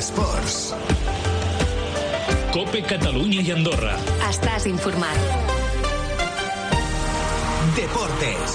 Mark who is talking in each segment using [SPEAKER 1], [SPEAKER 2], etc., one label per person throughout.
[SPEAKER 1] Esports.
[SPEAKER 2] COPE Catalunya i Andorra.
[SPEAKER 3] Estàs informat.
[SPEAKER 1] Deportes.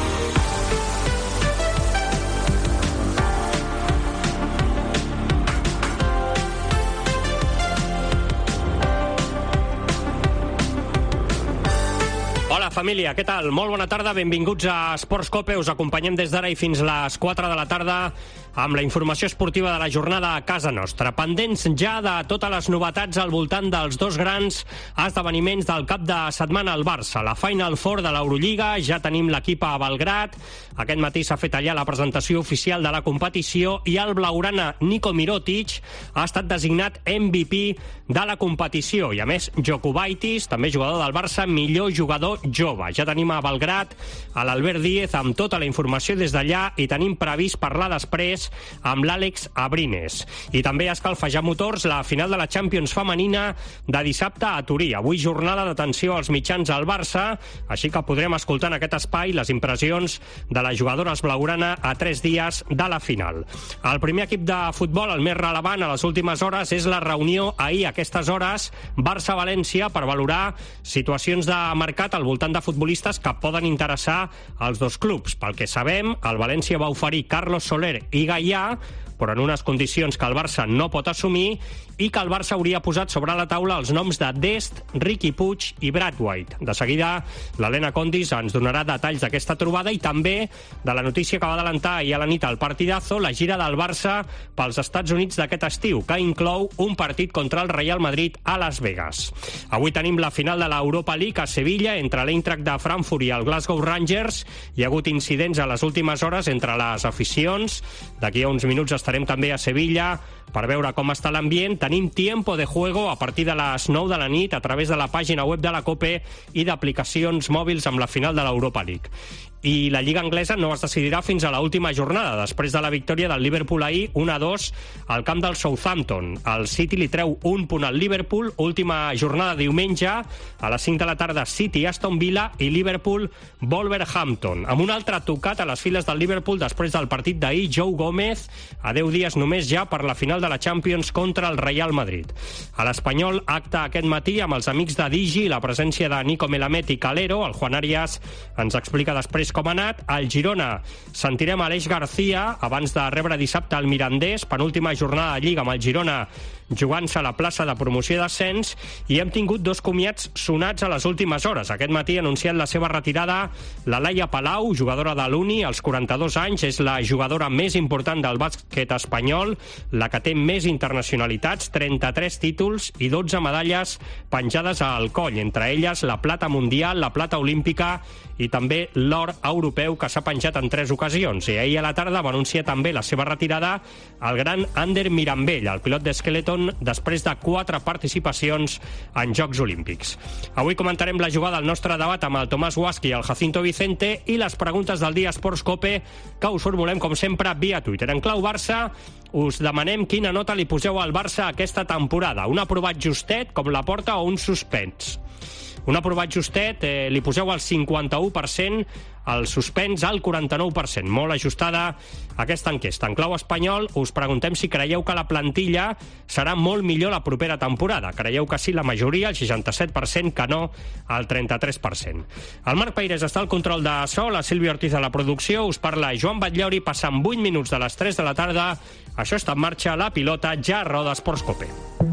[SPEAKER 4] Hola família, què tal? Molt bona tarda, benvinguts a Esports COPE. Us acompanyem des d'ara i fins les 4 de la tarda amb la informació esportiva de la jornada a casa nostra. Pendents ja de totes les novetats al voltant dels dos grans esdeveniments del cap de setmana al Barça. La Final Four de l'Eurolliga, ja tenim l'equip a Belgrat. Aquest matí s'ha fet allà la presentació oficial de la competició i el blaugrana Niko Mirotic ha estat designat MVP de la competició. I a més, Jokubaitis, també jugador del Barça, millor jugador jove. Ja tenim a Belgrat a l'Albert Díez amb tota la informació des d'allà i tenim previst parlar després amb l'Àlex Abrines. I també a escalfejar motors la final de la Champions femenina de dissabte a Turí. Avui jornada d'atenció als mitjans al Barça, així que podrem escoltar en aquest espai les impressions de les jugadores blaugrana a 3 dies de la final. El primer equip de futbol, el més rellevant a les últimes hores, és la reunió ahir a aquestes hores Barça-València per valorar situacions de mercat al voltant de futbolistes que poden interessar als dos clubs. Pel que sabem, el València va oferir Carlos Soler i Gaià, però en unes condicions que el Barça no pot assumir i que el Barça hauria posat sobre la taula els noms de Dest, Riqui Puig i Brad White. De seguida, l'Helena Condis ens donarà detalls d'aquesta trobada i també de la notícia que va adelantar ahir a la nit al Partidazo, la gira del Barça pels Estats Units d'aquest estiu, que inclou un partit contra el Real Madrid a Las Vegas. Avui tenim la final de l'Europa League a Sevilla entre l'Eintracht de Frankfurt i el Glasgow Rangers. Hi ha hagut incidents a les últimes hores entre les aficions. D'aquí a uns minuts estarem també a Sevilla per veure com està l'ambient. Tenim tiempo de juego a partir de les 9 de la nit a través de la pàgina web de la COPE i d'aplicacions mòbils amb la final de l'Europa League. I la Lliga Anglesa no es decidirà fins a l'última jornada, després de la victòria del Liverpool ahir 1-2 al camp del Southampton. El City li treu un punt al Liverpool, última jornada diumenge, a les 5 de la tarda City Aston Villa i Liverpool Wolverhampton. Amb un altre tocat a les files del Liverpool després del partit d'ahir, Joe Gómez, a 10 dies només ja per la final de la Champions contra el Real Madrid. A l'Espanyol, acte aquest matí amb els amics de Digi i la presència de Nico Melamed i Calero. El Juan Arias ens explica després com ha anat. Al Girona sentirem Aleix García abans de rebre dissabte el Mirandés, penúltima jornada de Lliga amb el Girona jugant-se a la plaça de promoció i d'ascens, i hem tingut dos comiats sonats a les últimes hores. Aquest matí ha anunciat la seva retirada la Laia Palau, jugadora de l'Uni, als 42 anys, és la jugadora més important del bàsquet espanyol, la que té més internacionalitats, 33 títols i 12 medalles penjades al coll, entre elles la plata mundial, la plata olímpica i també l'or europeu, que s'ha penjat en 3 ocasions. I ahir a la tarda va anunciar també la seva retirada el gran Ander Mirambell, el pilot d'Skeleton, després de 4 participacions en Jocs Olímpics. Avui comentarem la jugada al nostre debat amb el Tomàs Guasqui i el Jacinto Vicente i les preguntes del dia Esports COPE, que us formulem com sempre via Twitter. En clau Barça, us demanem quina nota li poseu al Barça aquesta temporada. Un aprovat justet, com la porta, o un suspens? Un aprovat justet li poseu al 51%, el suspens al 49%. Molt ajustada aquesta enquesta. En clau espanyol us preguntem si creieu que la plantilla serà molt millor la propera temporada. Creieu que sí la majoria, el 67%, que no el 33%. El Marc Peirés està al control de so, la Sílvia Ortiz a la producció, us parla Joan Batllori, passant 8 minuts de les 3 de la tarda. Això està en marxa, la pilota ja roda Esports COPE.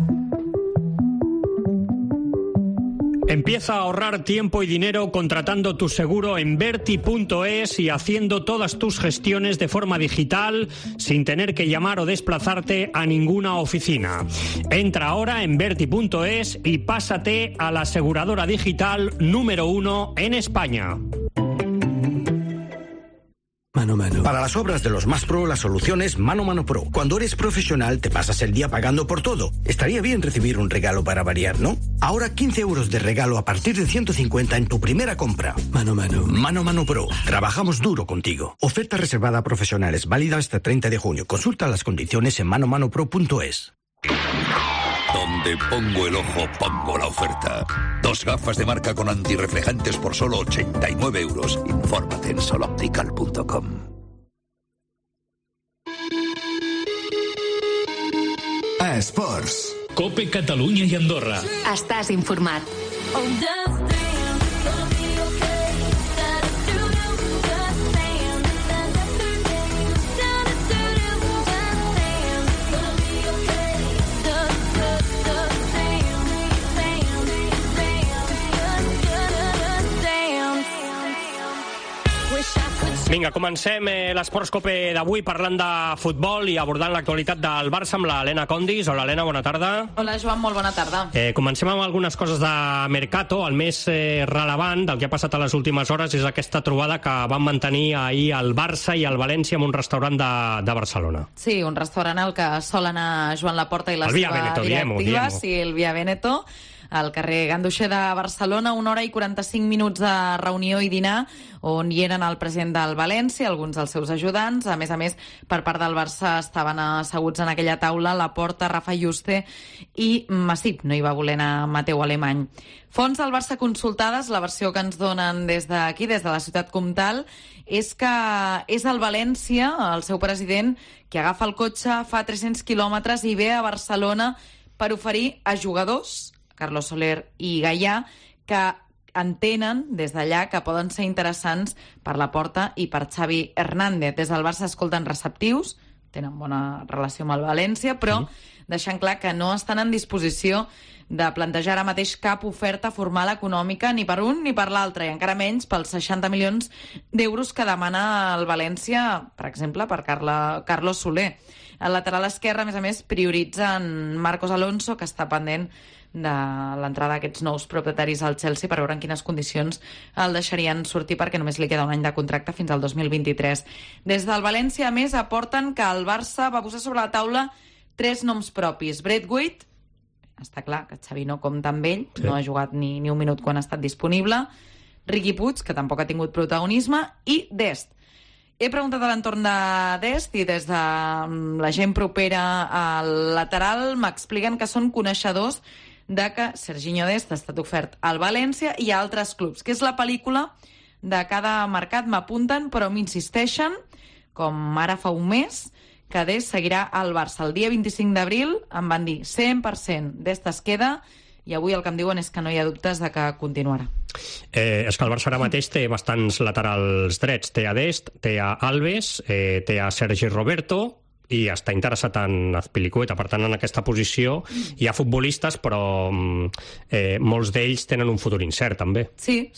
[SPEAKER 4] Empieza a ahorrar tiempo y dinero contratando tu seguro en Verti.es y haciendo todas tus gestiones de forma digital sin tener que llamar o desplazarte a ninguna oficina. Entra ahora en Verti.es y pásate a la aseguradora digital número 1 en España.
[SPEAKER 5] Mano Mano.
[SPEAKER 6] Para las obras de los más pro, la solución es Mano Mano Pro. Cuando eres profesional, te pasas el día pagando por todo. Estaría bien recibir un regalo para variar, ¿no? Ahora 15 euros de regalo a partir de 150 en tu primera compra.
[SPEAKER 5] Mano Mano.
[SPEAKER 6] Mano Mano Pro. Trabajamos duro contigo. Oferta reservada a profesionales, válida hasta 30 de junio. Consulta las condiciones en manomanopro.es.
[SPEAKER 7] Donde pongo el ojo, pongo la oferta. 2 gafas de marca con antirreflejantes por solo 89 euros. Infórmate en soloptical.com.
[SPEAKER 1] Esports.
[SPEAKER 2] COPE Catalunya i Andorra.
[SPEAKER 3] Estàs informat.
[SPEAKER 4] Vinga, comencem l'Esports Cope d'avui parlant de futbol i abordant l'actualitat del Barça amb l'Helena Condis. Hola, Helena, bona tarda.
[SPEAKER 5] Hola, Joan, molt bona tarda.
[SPEAKER 4] Comencem amb algunes coses de Mercato. El més rellevant del que ha passat a les últimes hores és aquesta trobada que van mantenir ahir el Barça i el València en un restaurant de Barcelona.
[SPEAKER 5] Sí, un restaurant al que sol anar Joan Laporta i la seva directiva, sí, el Via Veneto, al carrer Ganduxer de Barcelona, 1 hora i 45 minuts de reunió i dinar, on hi eren el president del València, alguns dels seus ajudants. A més, per part del Barça estaven asseguts en aquella taula Laporta, Rafa Juste i Masip. No hi va voler anar Mateu Alemany. Fonts del Barça consultades, la versió que ens donen des d'aquí, des de la ciutat comtal, és que és el València, el seu president, que agafa el cotxe, fa 300 quilòmetres i ve a Barcelona per oferir a jugadors, Carlos Soler i Gaià, que entenen des d'allà que poden ser interessants per Laporta i per Xavi Hernández. Des del Barça escolten receptius, tenen bona relació amb el València, però deixant clar que no estan en disposició de plantejar ara mateix cap oferta formal econòmica ni per un ni per l'altre, i encara menys pels 60 milions d'euros que demana el València, per exemple, per Carlos Soler. El lateral esquerre, a més, prioritza en Marcos Alonso, que està pendent de l'entrada d'aquests nous propietaris al Chelsea per veure en quines condicions el deixarien sortir, perquè només li queda un any de contracte fins al 2023. Des del València, a més, aporten que el Barça va posar sobre la taula 3 noms propis. Braithwaite, està clar que Xavi no compta amb ell, sí. No ha jugat ni un minut quan ha estat disponible. Riqui Puig, que tampoc ha tingut protagonisme, i Dest. He preguntat a l'entorn de Dest i des de la gent propera al lateral m'expliquen que són coneixedors de que Serginho Dest ha estat ofert al València i a altres clubs, que és la pel·lícula de cada mercat, m'apunten, però m'insisteixen, com ara fa un mes, que Dest seguirà al Barça. El dia 25 d'abril em van dir 100% Dest es queda, i avui el que em diuen és que no hi ha dubtes de que continuarà.
[SPEAKER 4] És que el Barça ara mateix té bastants laterals drets. Té a Dest, té a Alves, té a Sergi Roberto, i està interessat en Azpilicueta. Per tant, en aquesta posició hi ha futbolistes, però molts d'ells tenen un futur incert, també.
[SPEAKER 5] Sí.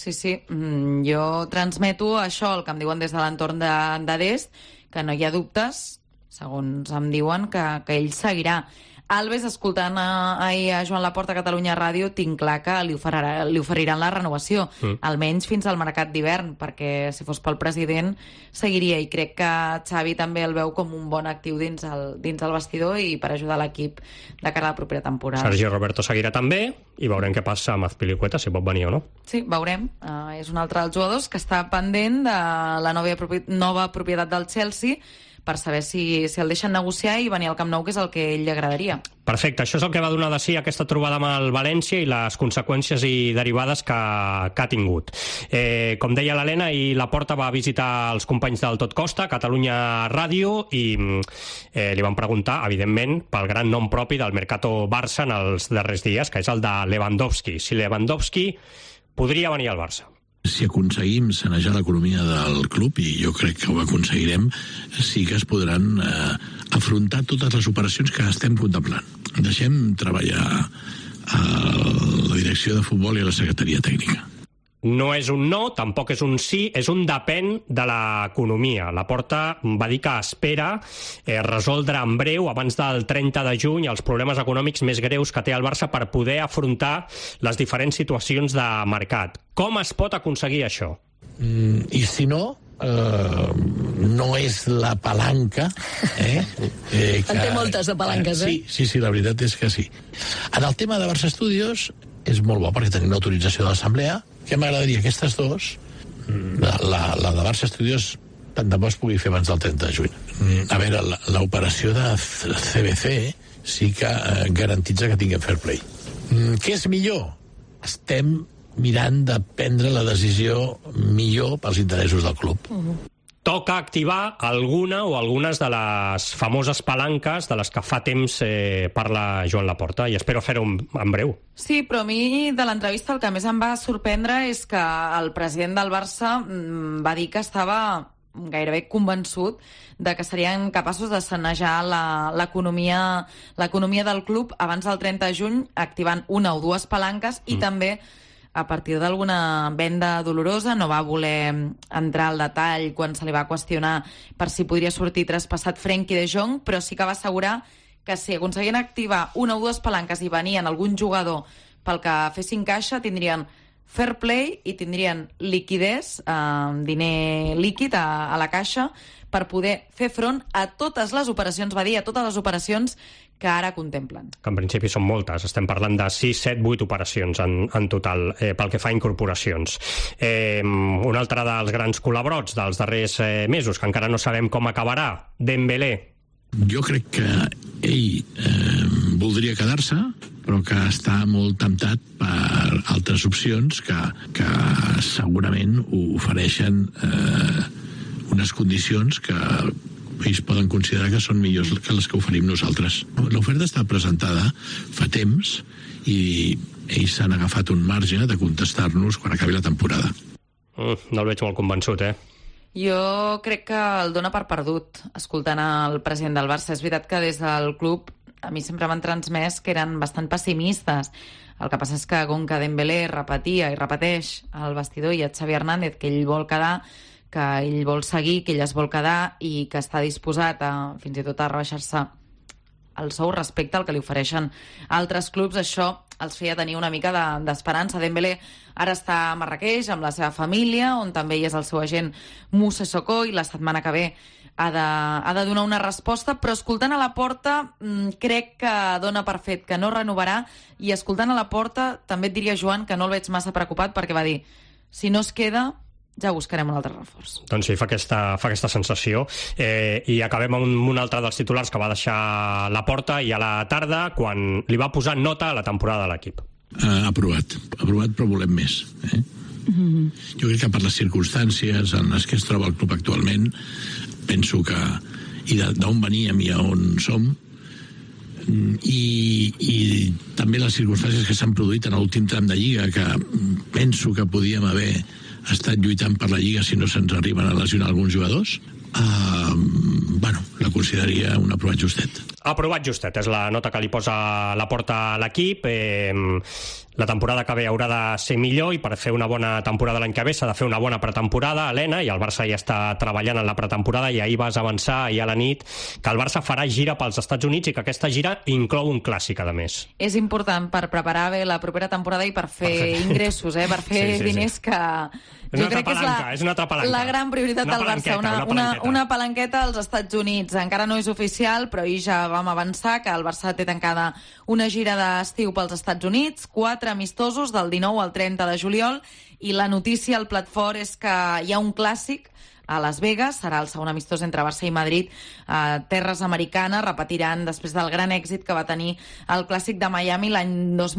[SPEAKER 5] Jo transmeto això, el que em diuen des de l'entorn de Dest, que no hi ha dubtes, segons em diuen, que ell seguirà. Alves, escoltant ahir a Joan Laporta a Catalunya Ràdio, tinc clar que li oferiran la renovació, almenys fins al mercat d'hivern, perquè si fos pel president seguiria, i crec que Xavi també el veu com un bon actiu dins el vestidor i per ajudar l'equip de cara a la propera temporada.
[SPEAKER 4] Sergi Roberto seguirà també i veurem què passa amb Azpilicueta, si pot venir o no.
[SPEAKER 5] Sí, veurem. És un altre dels jugadors que està pendent de la nova propietat del Chelsea, per saber si el deixen negociar i venir al Camp Nou, que és el que ell li agradaria.
[SPEAKER 4] Perfecte, això és el que va donar de si aquesta trobada amb el València i les conseqüències i derivades que ha tingut. Com deia l'Helena, i Laporta va visitar els companys del Tot Costa, Catalunya Ràdio, i li van preguntar, evidentment, pel gran nom propi del Mercato Barça en els darrers dies, que és el de Lewandowski. Si Lewandowski podria venir al Barça.
[SPEAKER 8] Si aconseguim sanejar l'economia del club, i jo crec que ho aconseguirem, sí que es podran afrontar totes les operacions que estem contemplant. Deixem treballar a la direcció de futbol i a la secretaria tècnica.
[SPEAKER 4] No és un no, tampoc és un sí, és un depèn de l'economia. Laporta va dir que espera resoldre en breu, abans del 30 de juny, els problemes econòmics més greus que té el Barça per poder afrontar les diferents situacions de mercat. Com es pot aconseguir això?
[SPEAKER 8] I si no, no és la palanca
[SPEAKER 9] en té moltes de palanques,
[SPEAKER 8] Sí, la veritat és que sí. En el tema de Barça Studios és molt bo perquè tenim l'autorització de l'Assemblea, que m'agradaria aquestes dues, la de Barça Studios tant de bo es pugui fer abans del 30 de juny. A veure, l'operació de CBC sí que garantitza que tinguem fair play. Què és millor? Estem mirant de prendre la decisió millor pels interessos del club.
[SPEAKER 4] toca activar alguna o algunes de les famoses palanques de les que fa temps parla Joan Laporta, i espero fer-ho en breu.
[SPEAKER 5] Sí, però a mi de l'entrevista el que més em va sorprendre és que el president del Barça va dir que estava gairebé convençut de que serien capaços de sanejar l'economia del club abans del 30 de juny, activant una o dues palanques i també a partir d'alguna venda dolorosa. No va voler entrar al detall quan se li va qüestionar per si podria sortir traspassat Frenkie de Jong, però sí que va assegurar que si aconseguien activar una o dues palanques i venien algun jugador pel que fessin caixa, tindrien fair play i tindrien liquidez, diner líquid a la caixa per poder fer front a totes les operacions, va dir, a totes les operacions que ara contemplen.
[SPEAKER 4] Que en principi són moltes, estem parlant de 6, 7, 8 operacions en total, pel que fa a incorporacions. Un altre dels grans colabrots dels darrers mesos, que encara no sabem com acabarà, Dembélé.
[SPEAKER 8] Jo crec que ell voldria quedar-se, però que està molt temptat per altres opcions que segurament ofereixen unes condicions que ells poden considerar que són millors que les que oferim nosaltres. L'oferta està presentada fa temps i ells s'han agafat un marge de contestar-nos quan acabi la temporada.
[SPEAKER 4] No el veig molt convençut,
[SPEAKER 5] Jo crec que el dona per perdut, escoltant el president del Barça. És veritat que des del club a mi sempre m'han transmès que eren bastant pessimistes. El que passa és que com que Dembélé repetia i repeteix al vestidor i a Xavi Hernández que ell vol quedar, que ell vol seguir, que ell es vol quedar i que està disposat fins i tot a rebaixar-se el sou respecte al que li ofereixen altres clubs, això els feia tenir una mica d'esperança. Dembélé ara està a Marrakeix amb la seva família, on també hi és el seu agent Moussa Sissoko, i la setmana que ve ha de donar una resposta, però escoltant a Laporta crec que dona per fet que no renovarà, i escoltant a Laporta també et diria, Joan, que no el veig massa preocupat, perquè va dir, si no es queda ja buscarem un altre reforç.
[SPEAKER 4] Doncs sí, fa aquesta sensació. I acabem amb un altre dels titulars que va deixar Laporta, i a la tarda, quan li va posar nota a la temporada de l'equip.
[SPEAKER 8] Aprovat, però volem més. Jo crec que per les circumstàncies en les que es troba el club actualment, penso que i d'on veníem i a on som, i també les circumstàncies que s'han produït en l'últim tram de Lliga, que penso que podíem haver estat lluitant per la Lliga si no se'ns arriben a lesionar alguns jugadors, la consideraria un aprovat justet.
[SPEAKER 4] Aprovat justet, és la nota que li posa Laporta a l'equip. La temporada que ve haurà de ser millor, i per fer una bona temporada l'any que ve s'ha de fer una bona pretemporada, Helena, i el Barça ja està treballant en la pretemporada, i ahir vas avançar ahir a la nit que el Barça farà gira pels Estats Units i que aquesta gira inclou un clàssic, a més.
[SPEAKER 5] És important per preparar bé la propera temporada i per fer ingressos, per fer diners que...
[SPEAKER 4] És una altra palanca.
[SPEAKER 5] La gran prioritat del Barça, una palanqueta als Estats Units. Encara no és oficial, però ahir ja vam avançar que el Barça té tancada una gira d'estiu pels Estats Units, 4 amistosos del 19 al 30 de juliol, i la notícia al plat fort és que hi ha un clàssic a Las Vegas, serà el segon amistós entre Barça i Madrid a terres americanes, repetiran després del gran èxit que va tenir el clàssic de Miami l'any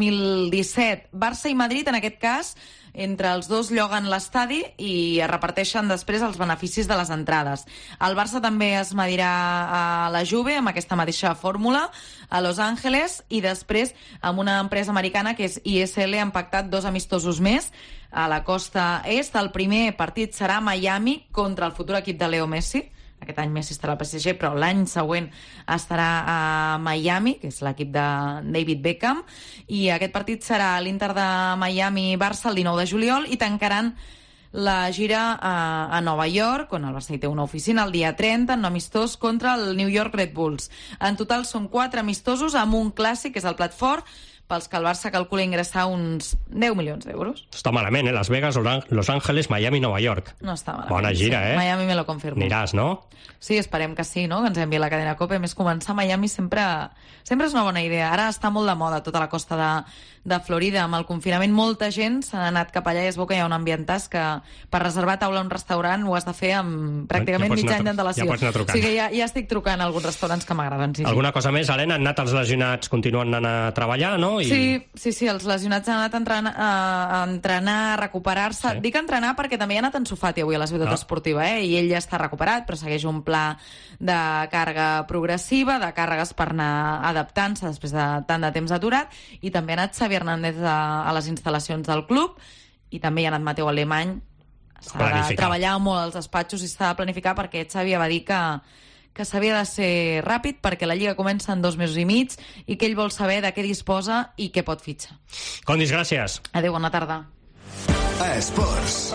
[SPEAKER 5] 2017. Barça i Madrid, en aquest cas, entre els dos lloguen l'estadi i es reparteixen després els beneficis de les entrades. El Barça també es medirà a la Juve amb aquesta mateixa fórmula a Los Angeles, i després amb una empresa americana que és ISL han pactat 2 amistosos més a la costa est. El primer partit serà a Miami contra el futur equip de Leo Messi. Aquest any Messi estarà al PSG, però l'any següent estarà a Miami, que és l'equip de David Beckham, i aquest partit serà l'Inter de Miami-Barça el 19 de juliol, i tancaran la gira a Nova York, on el Barça hi té una oficina, el dia 30, en un amistós contra el New York Red Bulls. En total són 4 amistosos amb un clàssic, que és el plat fort, pels que el Barça calcula ingressar uns 10 milions d'euros.
[SPEAKER 4] Està malament, Las Vegas, Los Ángeles, Miami, Nova York.
[SPEAKER 5] No està malament.
[SPEAKER 4] Bona gira,
[SPEAKER 5] sí. Miami me lo confirmo.
[SPEAKER 4] Aniràs, no?
[SPEAKER 5] Sí, esperem que sí, no? Que ens enviï la cadena COPE. Més començar a Miami sempre és una bona idea. Ara està molt de moda tota la costa de Florida. Amb el confinament molta gent s'ha anat cap allà, i es veu que hi ha un ambientàs que per reservar taula a un restaurant ho has de fer amb pràcticament mig any d'antelació.
[SPEAKER 4] Ja pots anar trucant.
[SPEAKER 5] O sigui que ja estic trucant a alguns restaurants que m'agraden. Sí,
[SPEAKER 4] alguna cosa més, Helena? Han anat els lesionats, continuen anant a treballar, no? no?
[SPEAKER 5] Sí, els lesionats han anat a entrenar, a recuperar-se. Sí. Dic entrenar perquè també ha anat en Sofati avui a la Ciutat Esportiva, i ell ja està recuperat, però segueix un pla de càrrega progressiva, de càrregues per anar adaptant-se després de tant de temps aturat, i també ha anat Xavi Hernández a les instal·lacions del club, i també hi ha anat Mateu Alemany. S'ha de treballar molt als despatxos i s'ha de planificar, perquè Xavi va dir que s'havia de ser ràpid perquè la Lliga comença en 2 mesos i mig i que ell vol saber de què disposa i què pot fitxar.
[SPEAKER 4] Condis, gràcies.
[SPEAKER 5] Adéu, bona tarda.
[SPEAKER 1] Esports.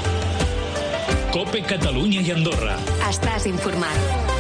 [SPEAKER 2] COPE Catalunya i Andorra.
[SPEAKER 3] Estàs informat.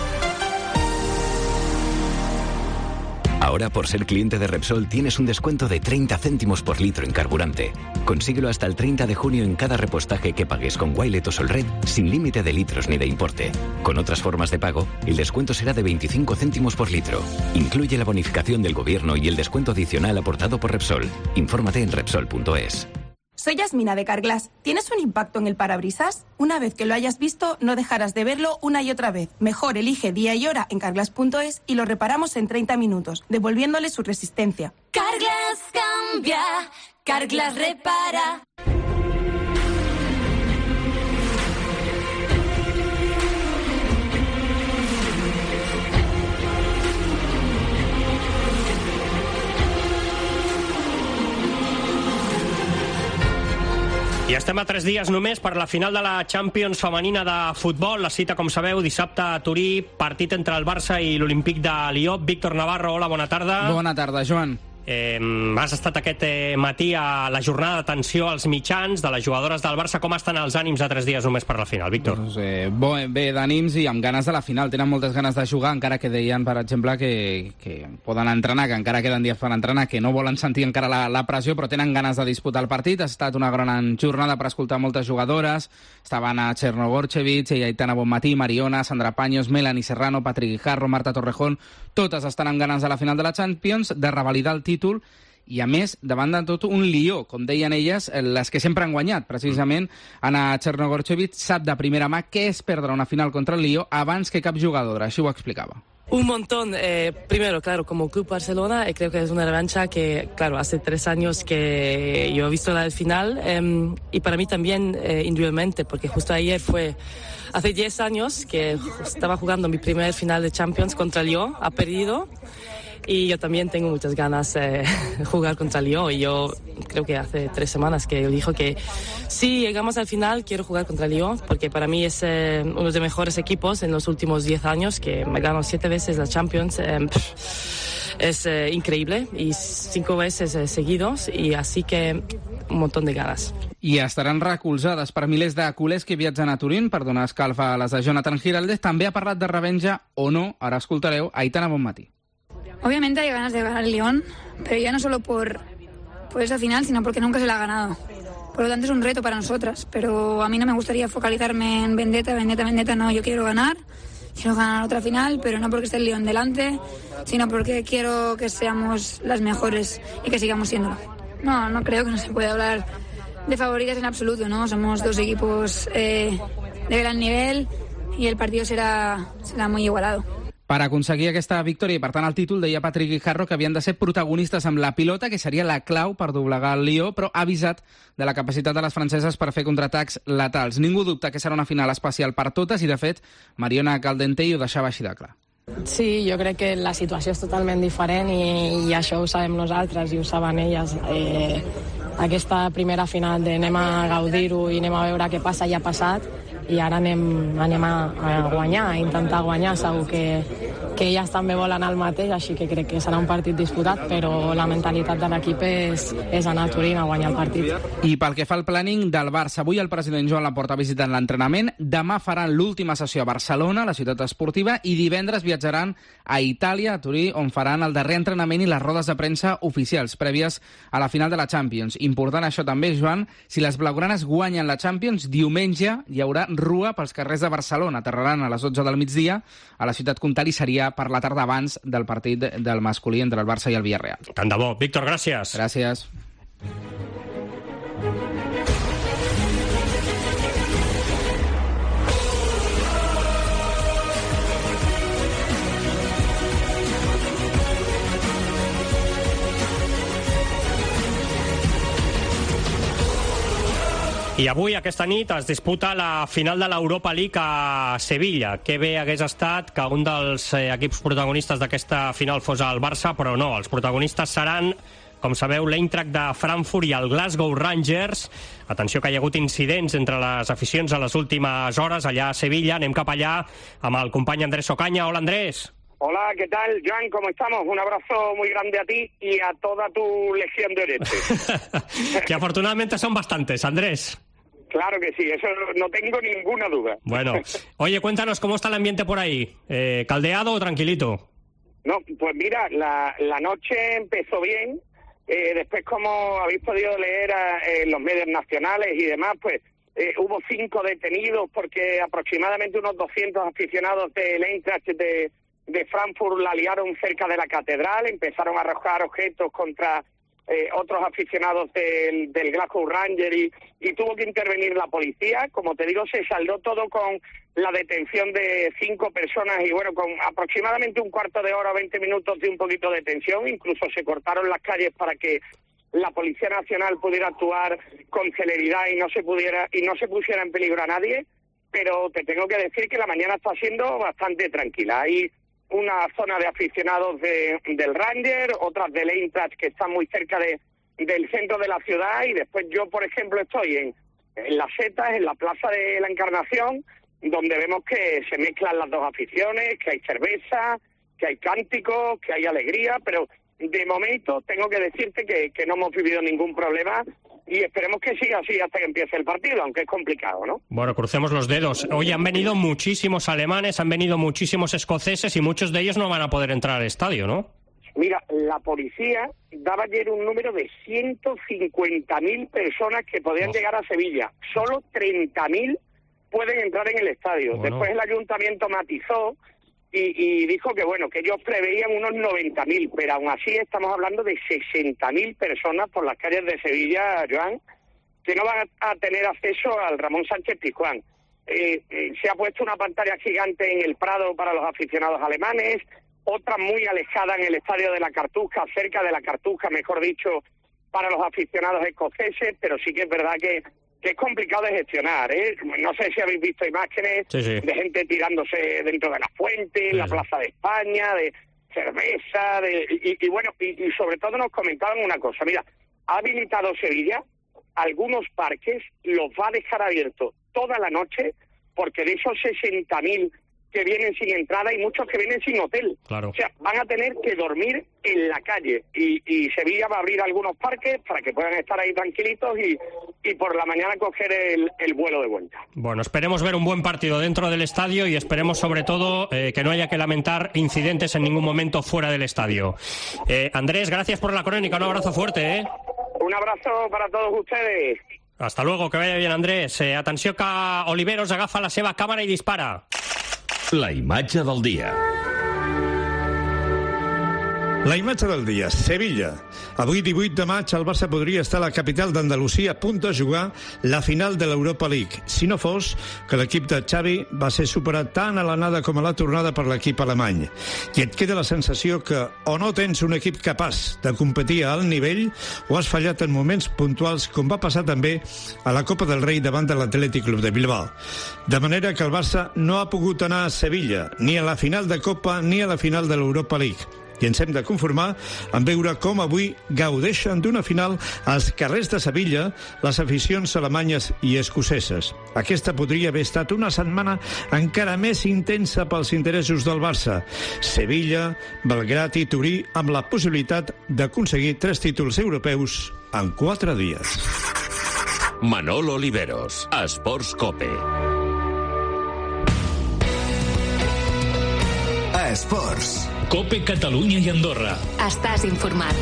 [SPEAKER 10] Ahora, por ser cliente de Repsol, tienes un descuento de 30 céntimos por litro en carburante. Consíguelo hasta el 30 de junio en cada repostaje que pagues con Wilet o Solred, sin límite de litros ni de importe. Con otras formas de pago, el descuento será de 25 céntimos por litro. Incluye la bonificación del gobierno y el descuento adicional aportado por Repsol. Infórmate en Repsol.es.
[SPEAKER 11] Soy Yasmina de Carglass. ¿Tienes un impacto en el parabrisas? Una vez que lo hayas visto, no dejarás de verlo una y otra vez. Mejor elige día y hora en Carglass.es y lo reparamos en 30 minutos, devolviéndole su resistencia.
[SPEAKER 3] Carglass cambia, Carglass repara.
[SPEAKER 4] I estem a 3 dies només per la final de la Champions femenina de futbol. La cita, com sabeu, dissabte a Turí, partit entre el Barça i l'Olímpic de Lió. Víctor Navarro, hola, bona tarda.
[SPEAKER 12] Bona tarda, Joan.
[SPEAKER 4] Has estat aquest matí a la jornada d'atenció als mitjans de les jugadores del Barça. Com estan els ànims a 3 dies només per la final, Víctor?
[SPEAKER 12] Doncs, bé d'ànims i amb ganes de la final. Tenen moltes ganes de jugar, encara que deien, per exemple, que poden entrenar, que encara queden dies per entrenar, que no volen sentir encara la pressió, però tenen ganes de disputar el partit. Ha estat una gran jornada per escoltar moltes jugadores. Estaven a Chernogorchevich, Aitana Bonmatí, Mariona, Sandra Paños, Melanie Serrano, Patri Guijarro, Marta Torrejón. Totes estan amb ganes de la final de la Champions, de revalidar el títol i, a més, davant de tot, un Lió, com deien elles, les que sempre han guanyat. Precisament, Anna Chernogorchevich sap de primera mà què és perdre una final contra el Lió abans que cap jugadora. Així ho explicava.
[SPEAKER 13] Un montón. Primero, claro, como Club Barcelona, creo que es una revancha que, claro, hace 3 años que yo he visto la final, y para mí también individualmente, porque justo ayer fue hace 10 años que estaba jugando mi primer final de Champions contra Lyon, ha perdido, y yo también tengo muchas ganas de jugar contra Lyon. Y yo creo que hace 3 semanas que dijo que si llegamos al final quiero jugar contra Lyon, porque para mí es uno de los mejores equipos en los últimos 10 años, que me ganó 7 veces la Champions. Es increíble, y 5 veces seguidos, y así que un montón de ganas.
[SPEAKER 12] I estaran recolzades per milers de culers que viatgen a Turín per donar escalfa a les de Jonathan Giraldez. També ha parlat de revenja o no, ara escoltareu, Aitana Bonmatí.
[SPEAKER 14] Obviamente hay ganas de ganar el Lyon, pero ya no solo por esa final, sino porque nunca se la ha ganado. Por lo tanto es un reto para nosotras, pero a mí no me gustaría focalizarme en vendetta, no, yo quiero ganar otra final, pero no porque esté el Lyon delante, sino porque quiero que seamos las mejores y que sigamos siéndolo. No creo que no se pueda hablar de favoritas en absoluto, ¿no? Somos 2 equipos de gran nivel y el partido será muy igualado.
[SPEAKER 12] Per aconseguir aquesta victòria i, per tant, el títol, deia Patri Guijarro que havien de ser protagonistes amb la pilota, que seria la clau per doblegar el Lió, però ha avisat de la capacitat de les franceses per fer contraatacs letals. Ningú dubta que serà una final especial per totes i, de fet, Mariona Caldentey ho deixava així de clar.
[SPEAKER 15] Sí, jo crec que la situació és totalment diferent i això ho sabem nosaltres i ho saben elles. Aquesta primera final de anem a gaudir-ho i anem a veure què passa ja ha passat, i ara anem a guanyar, a intentar guanyar. Segur que elles també volen el mateix, així que crec que serà un partit disputat, però la mentalitat de l'equip és anar a Turín a guanyar el partit.
[SPEAKER 12] I pel que fa al planning del Barça, avui el president Joan Laporta visiten l'entrenament, demà faran l'última sessió a Barcelona, la ciutat esportiva, i divendres viatjaran a Itàlia, a Turí, on faran el darrer entrenament i les rodes de premsa oficials prèvies a la final de la Champions. Important això també, Joan, si les blaugranes guanyen la Champions, diumenge hi haurà rua pels carrers de Barcelona. Aterraran a les 12 del migdia a la ciutat comtal i seria per la tarda abans del partit del masculí entre el Barça i el Villarreal.
[SPEAKER 4] Tant de bo. Víctor, gràcies.
[SPEAKER 12] Gràcies.
[SPEAKER 4] I avui, aquesta nit, es disputa la final de l'Europa League a Sevilla. Que bé hagués estat que un dels equips protagonistes d'aquesta final fos el Barça, però no, els protagonistes seran, com sabeu, l'Eintracht de Frankfurt i el Glasgow Rangers. Atenció que hi ha hagut incidents entre les aficions a les últimes hores allà a Sevilla. Anem cap allà amb el company Andrés Ocaña. Hola, Andrés.
[SPEAKER 16] Hola, ¿qué tal, Joan? ¿Cómo estamos? Un abrazo muy grande a ti y a toda tu legión de Orense.
[SPEAKER 4] Que afortunadamente son bastantes, Andrés.
[SPEAKER 16] Claro que sí, eso no tengo ninguna duda.
[SPEAKER 4] Bueno, oye, cuéntanos cómo está el ambiente por ahí. ¿Caldeado o tranquilito?
[SPEAKER 16] No, pues mira, la noche empezó bien. Después, como habéis podido leer en los medios nacionales y demás, pues hubo 5 detenidos porque aproximadamente unos 200 aficionados del Eintracht de Frankfurt la liaron cerca de la catedral, empezaron a arrojar objetos contra otros aficionados del Glasgow Rangers y tuvo que intervenir la policía. Como te digo, se saldó todo con la detención de 5 personas y bueno, con aproximadamente un cuarto de hora, 20 minutos de un poquito de tensión. Incluso se cortaron las calles para que la Policía Nacional pudiera actuar con celeridad y no se pusiera en peligro a nadie. Pero te tengo que decir que la mañana está siendo bastante tranquila. Hay una zona de aficionados del Ranger, otras del Eintracht que están muy cerca del centro de la ciudad, y después yo, por ejemplo, estoy en Las Setas, en la Plaza de la Encarnación, donde vemos que se mezclan las dos aficiones, que hay cerveza, que hay cánticos, que hay alegría, pero de momento tengo que decirte que no hemos vivido ningún problema y esperemos que siga así hasta que empiece el partido, aunque es complicado, ¿no?
[SPEAKER 4] Bueno, crucemos los dedos. Hoy han venido muchísimos alemanes, han venido muchísimos escoceses y muchos de ellos no van a poder entrar al estadio, ¿no?
[SPEAKER 16] Mira, la policía daba ayer un número de 150.000 personas que podían llegar a Sevilla. Solo 30.000 pueden entrar en el estadio. Bueno. Después el ayuntamiento matizó y dijo que bueno, que ellos preveían unos 90.000, pero aún así estamos hablando de 60.000 personas por las calles de Sevilla, Joan, que no van a tener acceso al Ramón Sánchez Pizjuán. Se ha puesto una pantalla gigante en el Prado para los aficionados alemanes, otra muy alejada en el Estadio de la Cartuja, cerca de la Cartuja, mejor dicho, para los aficionados escoceses, pero sí que es verdad que es complicado de gestionar, ¿eh? No sé si habéis visto imágenes de gente tirándose dentro de la fuente, en la Plaza de España, de cerveza, y bueno, y sobre todo nos comentaban una cosa. Mira, ha habilitado Sevilla algunos parques, los va a dejar abiertos toda la noche, porque de esos 60.000 que vienen sin entrada y muchos que vienen sin hotel.
[SPEAKER 4] Claro.
[SPEAKER 16] O sea, van a tener que dormir en la calle y Sevilla va a abrir algunos parques para que puedan estar ahí tranquilitos y por la mañana coger el vuelo de vuelta.
[SPEAKER 4] Bueno, esperemos ver un buen partido dentro del estadio y esperemos sobre todo que no haya que lamentar incidentes en ningún momento fuera del estadio. Andrés, gracias por la crónica, un abrazo fuerte, ¿eh?
[SPEAKER 16] Un abrazo para todos ustedes.
[SPEAKER 4] Hasta luego, que vaya bien, Andrés. Atenció que Oliveros agafa la seva càmera i dispara.
[SPEAKER 1] La imatge del dia.
[SPEAKER 17] La imatge del dia, Sevilla. Avui, 18 de maig, el Barça podria estar a la capital d'Andalusia a punt de jugar la final de l'Europa League, si no fos que l'equip de Xavi va ser superat tant a l'anada com a la tornada per l'equip alemany. I et queda la sensació que o no tens un equip capaç de competir a alt nivell o has fallat en moments puntuals, com va passar també a la Copa del Rei davant de l'Atlètic Club de Bilbao. De manera que el Barça no ha pogut anar a Sevilla, ni a la final de Copa ni a la final de l'Europa League. I ens hem de conformar en veure com avui gaudeixen d'una final als carrers de Sevilla les aficions alemanyes i escoceses. Aquesta podria haver estat una setmana encara més intensa pels interessos del Barça. Sevilla, Belgrat i Turí amb la possibilitat d'aconseguir 3 títols europeus en 4 dies.
[SPEAKER 1] Manolo Oliveros, Esports Cope. Esports.
[SPEAKER 2] Cope Catalunya i Andorra.
[SPEAKER 3] Estàs informat.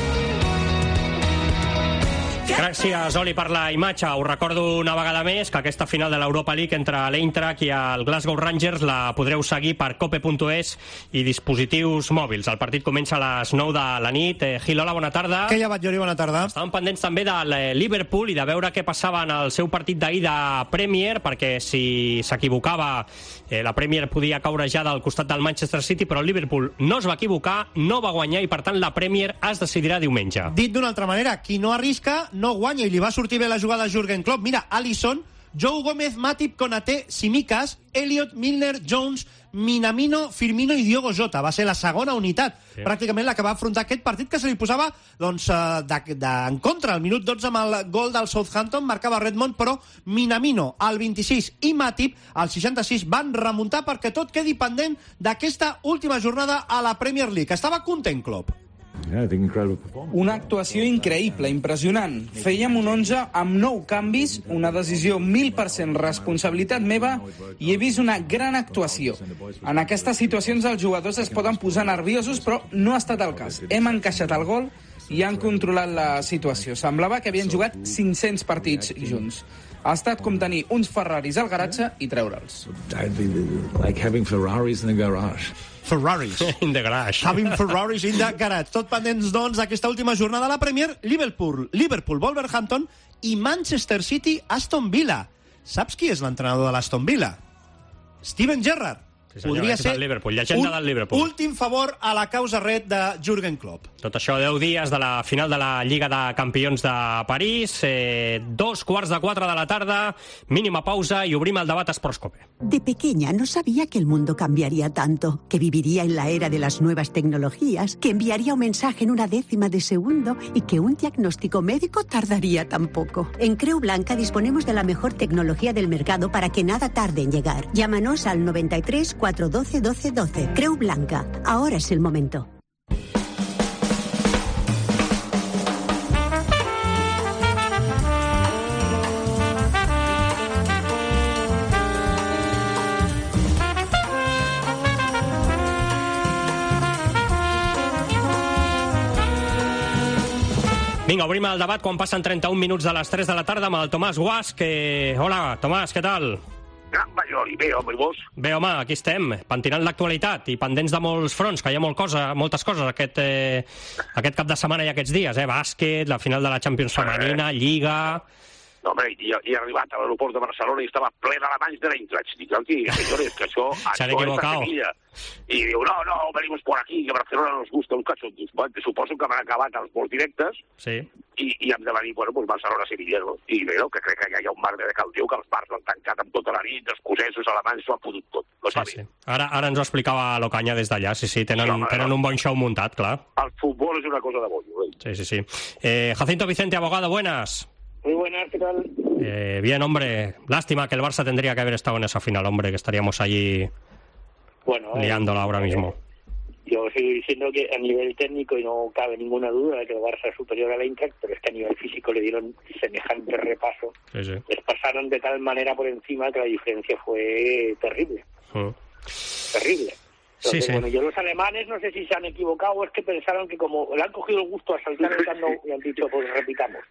[SPEAKER 4] Gràcies, Oli, per la imatge. Us recordo una vegada més que aquesta final de l'Europa League entre l'Eintracht i el Glasgow Rangers la podreu seguir per cope.es i dispositius mòbils. El partit comença a les 9 de la nit. Gil, hola, bona tarda.
[SPEAKER 18] Què hi ha, Batllori? Bona tarda.
[SPEAKER 4] Estàvem pendents també del Liverpool i de veure què passava en el seu partit d'ahir de Premier, perquè si s'equivocava la Premier podia caure ja del costat del Manchester City, però el Liverpool no es va equivocar, no va guanyar i per tant la Premier es decidirà diumenge.
[SPEAKER 18] Dit d'una altra manera, qui no arrisca no guanya i li va sortir bé la jugada a Jürgen Klopp. Mira, Alisson, Joe Gómez, Matip, Konaté, Tsimikas, Elliot, Milner, Jones, Minamino, Firmino i Diogo Jota. Va ser la segona unitat, pràcticament la que va afrontar aquest partit, que se li posava en contra. Al minut 12 amb el gol del Southampton marcava Redmond, però Minamino al 26 i Matip al 66 van remuntar perquè tot quedi pendent d'aquesta última jornada a la Premier League. Estava content Klopp.
[SPEAKER 12] Una actuació increïble, impressionant. Fèiem un 11 amb 9 canvis, una decisió 1000% responsabilitat meva, i he vist una gran actuació. En aquestes situacions els jugadors es poden posar nerviosos, però no ha estat el cas. Hem encaixat el gol i han controlat la situació. Semblava que havien jugat 500 partits junts. Ha estat com tenir uns Ferraris al garatge i treure'ls.
[SPEAKER 18] Like having Ferraris in the garage. Ferraris.
[SPEAKER 4] In the garage.
[SPEAKER 18] Having Ferraris in the garage. Tot pendents, doncs, d'aquesta última jornada a la Premier. Liverpool, Wolverhampton i Manchester City, Aston Villa. Saps qui és l'entrenador de l'Aston Villa? Steven Gerrard.
[SPEAKER 4] Sí, senyor,
[SPEAKER 18] podria ser
[SPEAKER 4] llegenda del Liverpool.
[SPEAKER 18] Últim favor a la causa red de Jürgen Klopp.
[SPEAKER 4] Tot això 10 dies de la final de la Lliga de Campions de París, 3:45 de la tarda, mínima pausa y obrim el debat a Sports Cope.
[SPEAKER 19] De pequeña no sabía que el mundo cambiaría tanto, que viviría en la era de las nuevas tecnologías, que enviaría un mensaje en una décima de segundo y que un diagnóstico médico tardaría tan poco. En Creu Blanca disponemos de la mejor tecnología del mercado para que nada tarde en llegar. Llámanos al 93 412 12 12. Creu Blanca. Ahora es el momento.
[SPEAKER 4] Vinga, obrim el debat quan passen 31 minuts de les 3 de la tarda amb el Tomàs Guas, que... Hola, Tomàs, què tal?
[SPEAKER 20] Bé, home, i vos?
[SPEAKER 4] Bé, home, aquí estem, pentinant l'actualitat i pendents de molts fronts, que hi ha moltes coses aquest cap de setmana i aquests dies, bàsquet, la final de la Champions femenina, Lliga...
[SPEAKER 20] No, home, i he arribat a l'aeroport de Barcelona i estava ple d'alemanys de l'Eintracht. Dic, señores, que això es Sevilla. I diu, no, venimos por aquí, que a Barcelona nos gusta un cacho. Suposo que m'han acabat els vols directes i hem de venir, bueno, pues Barcelona-Sevilla, no? I bé, que crec que hi ha un mar de caldeu, que els bars l'han tancat amb tota la nit, els cosesos alemanys s'ho han fotut tot.
[SPEAKER 4] Sí. Ara ens ho explicava l'Ocaña des d'allà, sí, tenen un bon show muntat, clar.
[SPEAKER 20] El futbol és una cosa de bollo.
[SPEAKER 4] Sí. Jacinto Vicente, abogado, buenas.
[SPEAKER 21] Muy buenas, ¿qué tal?
[SPEAKER 4] Bien, hombre. Lástima que el Barça tendría que haber estado en esa final, hombre, que estaríamos allí liándola ahora mismo.
[SPEAKER 21] Yo sigo diciendo que a nivel técnico, y no cabe ninguna duda de que el Barça es superior al Eintracht, pero es que a nivel físico le dieron semejante repaso.
[SPEAKER 4] Sí.
[SPEAKER 21] Les pasaron de tal manera por encima que la diferencia fue terrible. Terrible. Entonces, bueno, yo los alemanes no sé si se han equivocado o es que pensaron que como le han cogido el gusto a saltar el cano y han dicho, pues repitamos.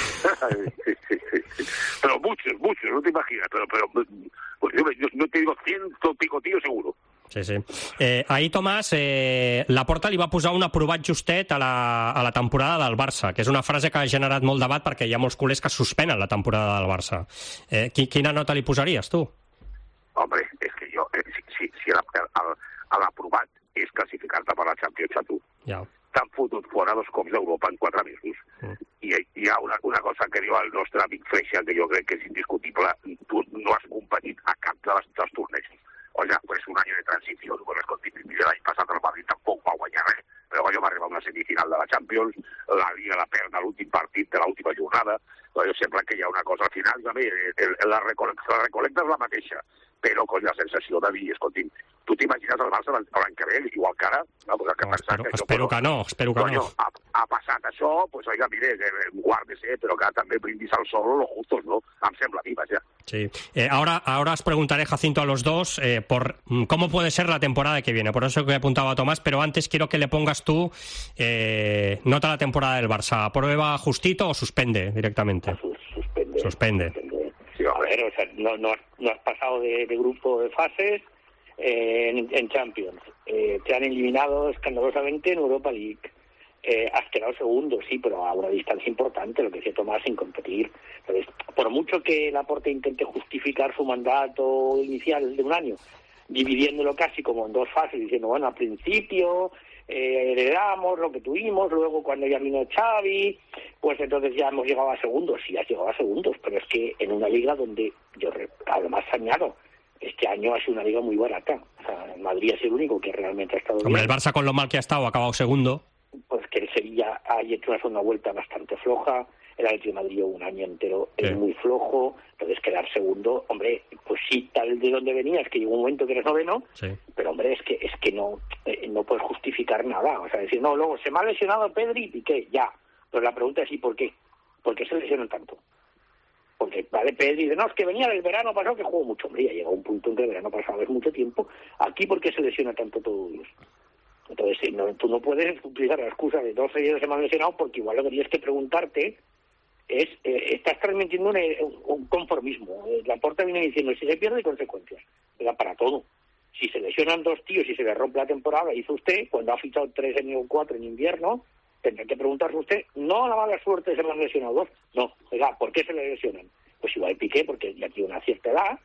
[SPEAKER 20] Pero muchos, no te imaginas, pero pues yo te digo 100 picotillos seguro.
[SPEAKER 4] Sí. Ahir, Tomàs, Laporta li va posar un aprovat justet a la temporada del Barça, que és una frase que ha generat molt debat perquè hi ha molts culers que suspenen la temporada del Barça. Quina nota li posaries, tu?
[SPEAKER 20] Hombre, és que jo, si l'aprovat és classificar-te per la Champions a tu. T'han fotut fora 2 cops d'Europa en 4 mesos. I hi ha una cosa que diu el nostre amic Freixa, que jo crec que és indiscutible. Tu no has competit a cap dels tornejos. Oye, pues un año de transición, con el continente l'any passat el Madrid tampoc va guanyar res, però va arribar a una semifinal de la Champions, la Liga la perd a l'últim partit de l'última jornada, sembla que hi ha una cosa al final, també, la recolecta és la mateixa, però con la sensació de dir, escolti, tu t'imagines el Barça l'any que ve, igual que ara? No, pues
[SPEAKER 4] espero que no.
[SPEAKER 20] Ha passat això, pues oiga, mire, guárdese, però que també brindis al sol los justos, ¿no? Em sembla a mi, vaja.
[SPEAKER 4] Sí. Ahora os preguntaré, Jacinto, a los dos por cómo puede ser la temporada que viene. Por eso que apuntaba Tomás, pero antes quiero que le pongas tú nota a la temporada del Barça. ¿Prueba justito o suspende directamente? Suspende.
[SPEAKER 21] Sí, a ver, o sea, no has pasado de grupo de fases en Champions. Te han eliminado escandalosamente en Europa League. Has quedado segundo, sí, pero a una distancia importante, lo que decía Tomás, sin competir. Entonces, por mucho que Laporta intente justificar su mandato inicial de un año, dividiéndolo casi como en 2 fases, diciendo, bueno, al principio heredamos, lo que tuvimos, luego cuando ya vino Xavi, pues entonces ya hemos llegado a segundos, sí, has llegado a segundos, pero es que en una liga donde yo además añado, este año ha sido una liga muy barata, o sea, Madrid es el único que realmente ha estado bien.
[SPEAKER 4] El Barça con lo mal que ha estado ha acabado segundo.
[SPEAKER 21] Pues que el Sevilla ha hecho una segunda vuelta bastante floja, el Atlético de Madrid un año entero es muy flojo, entonces quedar segundo, hombre, pues sí, tal de donde venías, que llegó un momento que eres noveno, pero hombre, es que no puedes justificar nada, o sea, decir, no, luego se me ha lesionado Pedri y Piqué, ya, pero la pregunta es ¿y por qué? ¿Por qué se lesionan tanto? Porque, vale, Pedri dice, no, es que venía del verano pasado que jugó mucho, hombre, ya llega un punto en que el verano pasado es mucho tiempo, aquí ¿por qué se lesiona tanto todo Dios? Entonces, tú no puedes utilizar la excusa de 2 seguidores se me han lesionado porque igual lo que tienes que preguntarte es, estás transmitiendo un conformismo. Laporta viene diciendo, si se pierde, consecuencias. Era para todo. Si se lesionan 2 tíos y se le rompe la temporada, hizo usted, cuando ha fichado 3 o 4 en invierno, tendrá que preguntarse usted, no la mala suerte se me han lesionado 2, no, oiga, ¿por qué se le lesionan? Pues igual Piqué, porque ya tiene una cierta edad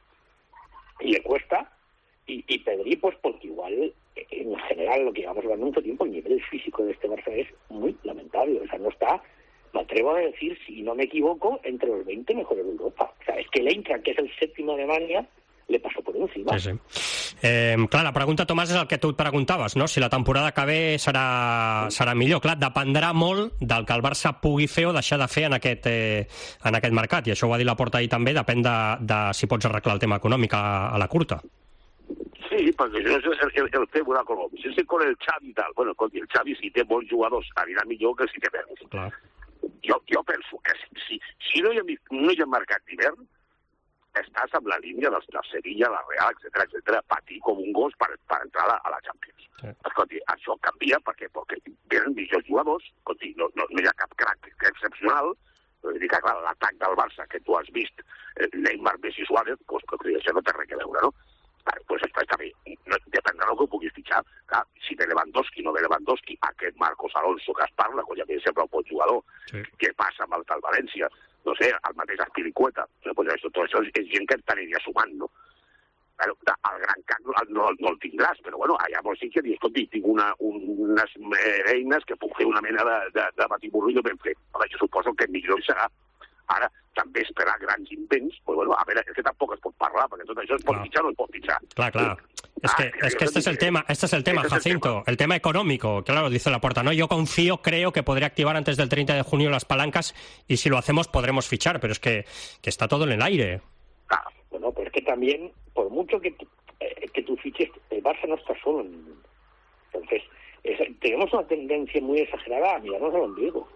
[SPEAKER 21] y le cuesta, y Pedri, pues porque igual, en general, lo que llevamos hablando mucho tiempo, el nivel físico de este Barça es muy lamentable, o sea, no está, me atrevo a decir, si no me equivoco, entre los 20 mejores de Europa. O sea, es que el Eintracht, que és el 7º d'Alemanya, le passó per encima.
[SPEAKER 4] Sí. Clar, la pregunta, Tomàs, és el que tu et preguntaves, no? Si la temporada que ve serà millor. Clar, dependrà molt del que el Barça pugui fer o deixar de fer en aquest mercat, i això ho va dir Laporta ahir també, depèn de si pots arreglar el tema econòmic a la curta.
[SPEAKER 20] Sí, perquè això és el tema econòmic. Si és con el Xavi i tal, bueno, el Xavi si té bons jugadors anirà millor que si té menys.
[SPEAKER 4] Clar.
[SPEAKER 20] Jo penso que si no hi ha mercat d'hivern, estàs amb la línia del Sevilla, la Real, etc, patir com un gos per entrar a la Champions. Sí. Escolti, això canvia perquè venen millors jugadors, escolti, no hi ha cap crack excepcional, vull dir que, clar, l'atac del Barça que tu has vist, Neymar, Messi, Suárez, doncs això no té res a veure, no? Pues està bé, depèn del que puguis fitxar. Clar, si ve Lewandowski, no ve Lewandowski, aquest Marcos Alonso que es parla, quan ja ve sempre un bon jugador, què passa amb el tal València? No sé, el mateix Azpilicueta, pues tot això és gent que t'aniria sumant, no? El gran camp no el tindràs, però bueno, allà vols dir que dius, escolti, tinc unes eines que puc fer una mena de batiburrillo ben fet. Jo suposo que millor serà ara també esperar grans invents, pues bueno, a veure, és que tampoc es pot parlar, perquè tot això es pot pitjar o no es pot pitjar.
[SPEAKER 4] Claro. Es que este es el tema, Jacinto, el tema económico. Claro, dice Laporta, ¿no? Yo creo que podré activar antes del 30 de junio las palancas y si lo hacemos podremos fichar, pero es que está todo en el aire.
[SPEAKER 21] Claro, bueno, pero es que también, por mucho que tú fiches, el Barça no está solo en el mundo. Entonces, tenemos una tendencia muy exagerada a mirarnos al ombligo.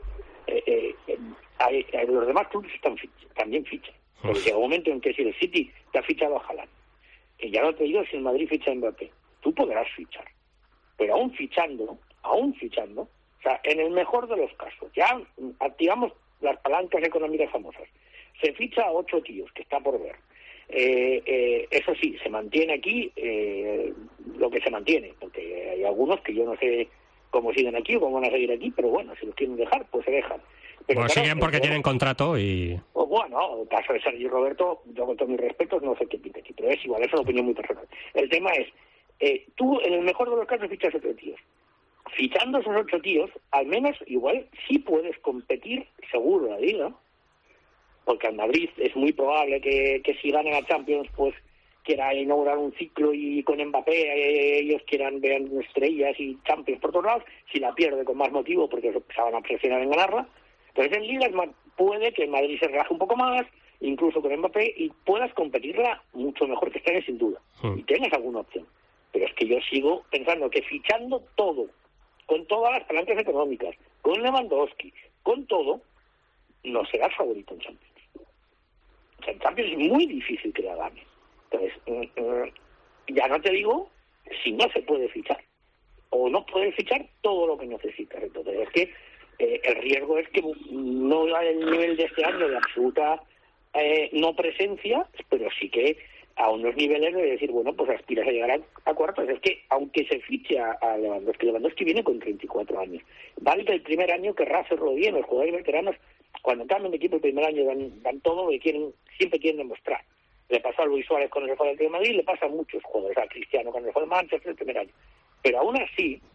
[SPEAKER 21] Los demás clubes también fichan. Porque llega un momento en que si el City te ha fichado a Haaland, y ya lo te digo, si el Madrid ficha a Mbappé, tú podrás fichar. Pero aún fichando, o sea, en el mejor de los casos, ya activamos las palancas económicas famosas. Se ficha a 8 tíos, que está por ver. Eso sí, se mantiene aquí lo que se mantiene, porque hay algunos que yo no sé cómo siguen aquí o cómo van a seguir aquí, pero bueno, si los quieren dejar, pues se dejan. Pero
[SPEAKER 4] pues claro, siguen porque tienen contrato y...
[SPEAKER 21] Bueno, el caso de Sergio Roberto, yo con todos mis respetos no sé qué pinta aquí, pero es igual, es una opinión muy personal. El tema es, tú en el mejor de los casos fichas 8 tíos. Fichando esos 8 tíos, al menos igual sí puedes competir seguro la liga, porque al Madrid es muy probable que si ganan la Champions, pues quiera inaugurar un ciclo y con Mbappé ellos vean estrellas y Champions por todos lados, si la pierde con más motivo porque se van a presionar en ganarla. Entonces en Liga puede que el Madrid se relaje un poco más, incluso con Mbappé, y puedas competirla mucho mejor que este año sin duda, y tengas alguna opción. Pero es que yo sigo pensando que fichando todo, con todas las palancas económicas, con Lewandowski, con todo, no serás favorito en Champions. O sea, en Champions es muy difícil que la gane. Entonces, ya no te digo si no se puede fichar, o no puedes fichar todo lo que necesitas. Entonces es que el riesgo es que no haya el nivel de este año de absoluta no presencia, pero sí que a unos niveles de decir, bueno, pues aspiras a llegar a cuartos. Es que aunque se fiche a Lewandowski viene con 34 años. Vale que el primer año querrá hacerlo bien. Los jugadores veteranos, cuando cambian de equipo el primer año, dan todo y siempre quieren demostrar. Le pasó a Luis Suárez con el Atlético de Madrid, le pasa a muchos jugadores, a Cristiano con el Manchester el primer año. Pero aún así,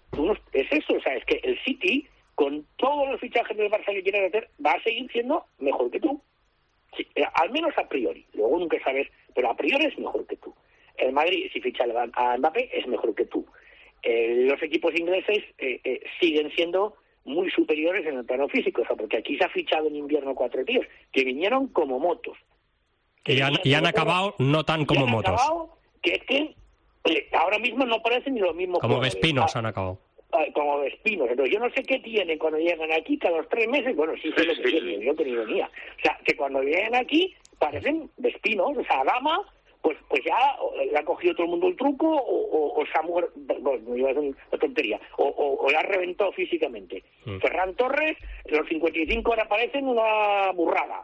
[SPEAKER 21] Es eso, o sea, es que el City, con todos los fichajes del Barça que quieren hacer, va a seguir siendo mejor que tú. Sí, al menos a priori, luego nunca sabes, pero a priori es mejor que tú. El Madrid, si ficha a Mbappé, es mejor que tú. Los equipos ingleses siguen siendo muy superiores en el plano físico, o sea, porque aquí se ha fichado en invierno 4 tíos que vinieron como motos.
[SPEAKER 4] Y han acabado no tan como motos.
[SPEAKER 21] Que es que ahora mismo no parecen ni lo mismo.
[SPEAKER 4] Como Vespinos han acabado.
[SPEAKER 21] Como Vespinos. Entonces yo no sé qué tienen cuando llegan aquí, que a los 3 meses, bueno, sí sé lo que tienen, yo tengo ironía. O sea, que cuando llegan aquí parecen Vespinos, o sea, Adama, pues ya le ha cogido todo el mundo el truco, o se ha muerto, bueno, iba a ser una tontería, o la ha reventado físicamente. Ferran Torres, los 55 ahora parecen una burrada.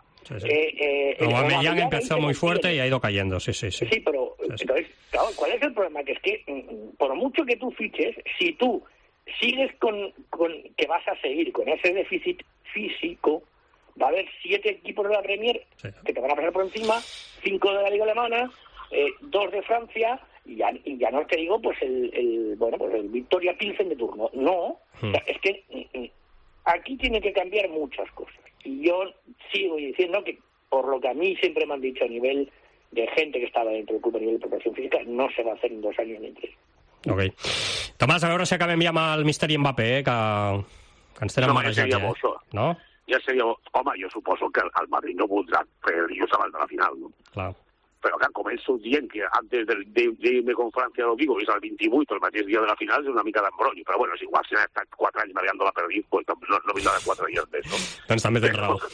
[SPEAKER 4] Aubameyang empezó muy fuerte y ha ido cayendo, sí.
[SPEAKER 21] Sí, pero entonces, claro, ¿cuál es el problema? Que es que por mucho que tú fiches, si tú sigues con que vas a seguir con ese déficit físico, va a haber 7 equipos de la Premier que te van a pasar por encima, 5 de la Liga Alemana, 2 de Francia, y ya no te digo pues el Victoria Pilsen de turno. No, o sea, es que aquí tiene que cambiar muchas cosas. Y yo sigo diciendo que, por lo que a mí siempre me han dicho a nivel de gente que estava dentro del club a nivell de preparació física, no se va a fer en 2 anys ni en 3.
[SPEAKER 4] Ok. Tomàs, a veure si acabem ja amb el misteri Mbappé, que ens tenen marejats, no?
[SPEAKER 20] Ja seria bo. Home, jo suposo que el Madrid no voldrà fer el dilluns abans de la final, no?
[SPEAKER 4] Clar.
[SPEAKER 20] Però que començo dient que antes de irme con Francia lo digo, és el 28, el mateix dia de la final, és una mica d'embrollo, però bueno, és igual, si han estat 4 anys mediant-la perdit, pues no vindrà de 4 dies més, no?
[SPEAKER 4] Doncs també tens raó.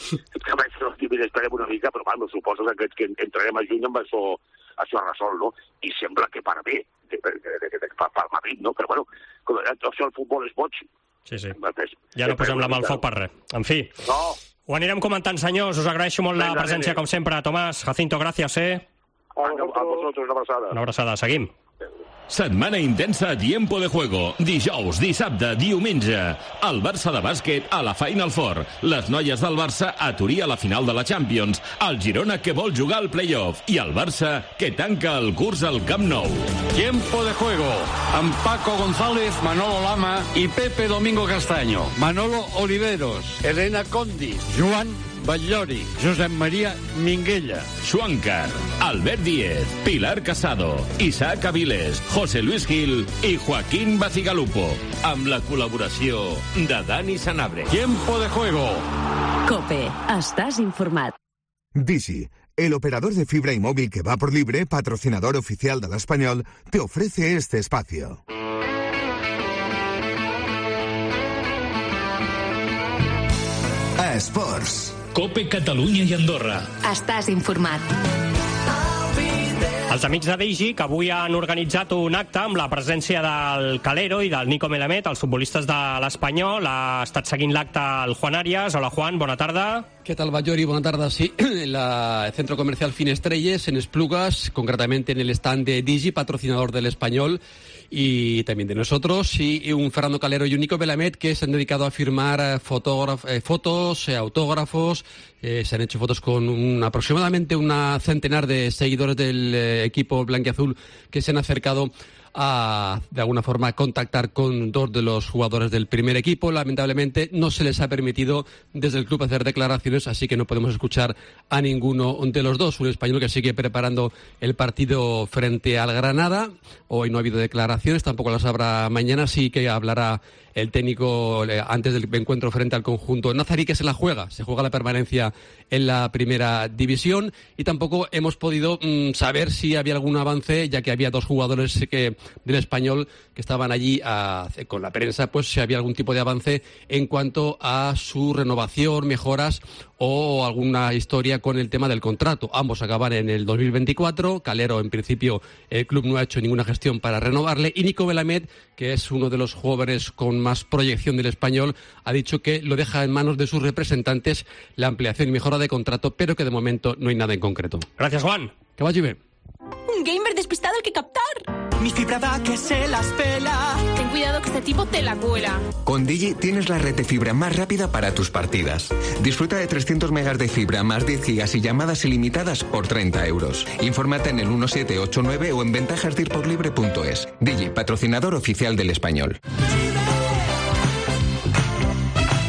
[SPEAKER 20] Esperem una mica, però bueno, suposo que entrarem a juny amb això resolt, no? I sembla que per bé, per Madrid, no? Però bueno, això el futbol és boig.
[SPEAKER 4] Sí. Ja no posem la mà al foc per res. En fi, ho anirem comentant, senyors. Us agraeixo molt la presència, com sempre. Tomàs, Jacinto, gràcies,
[SPEAKER 20] A vosotros, una abraçada.
[SPEAKER 4] Una abraçada, seguim.
[SPEAKER 1] Setmana intensa a Tiempo de Juego. Dijous, dissabte, diumenge. El Barça de bàsquet a la Final Four. Les noies del Barça a Turí a la final de la Champions. El Girona que vol jugar al playoff. I el Barça que tanca el curs al Camp Nou.
[SPEAKER 6] Tiempo de Juego. Amb Paco González, Manolo Lama y Pepe Domingo Castaño. Manolo Oliveros, Elena Condi, Joan Batllori, Josep Maria Minguella,
[SPEAKER 1] Schwankar, Albert Díez, Pilar Casado, Isaac Avilés, José Luis Gil y Joaquín Bacigalupo, amb la col·laboració de Dani Sanabria.
[SPEAKER 6] Tiempo de Juego.
[SPEAKER 3] COPE. Estàs informat.
[SPEAKER 22] Digi, el operador de fibra y móvil que va por libre, patrocinador oficial del Español, te ofrece este espacio.
[SPEAKER 1] Esports.
[SPEAKER 2] COPE Catalunya i Andorra.
[SPEAKER 3] Estàs informat.
[SPEAKER 4] Els amics de Digi, que avui han organitzat un acte amb la presència del Calero i del Nico Melamed, els futbolistes de l'Espanyol. Ha estat seguint l'acte el Juan Arias. Hola, Juan, bona tarda.
[SPEAKER 23] ¿Qué tal, Batllori? Buenas tardes. Sí, en el centro comercial Finestrelles, en Esplugas, concretamente en el stand de Digi, patrocinador del Español y también de nosotros, y un Fernando Calero y un Nico Melamed que se han dedicado a firmar fotos, autógrafos. Se han hecho fotos con aproximadamente una centenar de seguidores del equipo blanquiazul que se han acercado a, de alguna forma, contactar con 2 de los jugadores del primer equipo. Lamentablemente no se les ha permitido desde el club hacer declaraciones, así que no podemos escuchar a ninguno de los 2. Un español que sigue preparando el partido frente al Granada. Hoy no ha habido declaraciones, tampoco las habrá mañana, sí que hablará el técnico antes del encuentro frente al conjunto nazarí, que se juega la permanencia en la primera división, y tampoco hemos podido saber si había algún avance, ya que había 2 jugadores del Español que estaban allí con la prensa, pues si había algún tipo de avance en cuanto a su renovación, mejoras o alguna historia con el tema del contrato. Ambos acaban en el 2024. Calero, en principio, el club no ha hecho ninguna gestión para renovarle, y Nico Melamed, que es uno de los jóvenes con más proyección del Español, ha dicho que lo deja en manos de sus representantes la ampliación y mejora de contrato, pero que de momento no hay nada en concreto.
[SPEAKER 4] Gracias, Juan.
[SPEAKER 23] Que vagi bé.
[SPEAKER 24] Un gamer despistado al que captar.
[SPEAKER 25] Mi fibra da que se las pela.
[SPEAKER 24] Ten cuidado que este tipo te la cuela.
[SPEAKER 26] Con Digi tienes la red de fibra más rápida para tus partidas. Disfruta de 300 megas de fibra más 10 gigas y llamadas ilimitadas por 30 euros. Infórmate en el 1789 o en ventajasdirporlibre.es. Digi, patrocinador oficial del Español.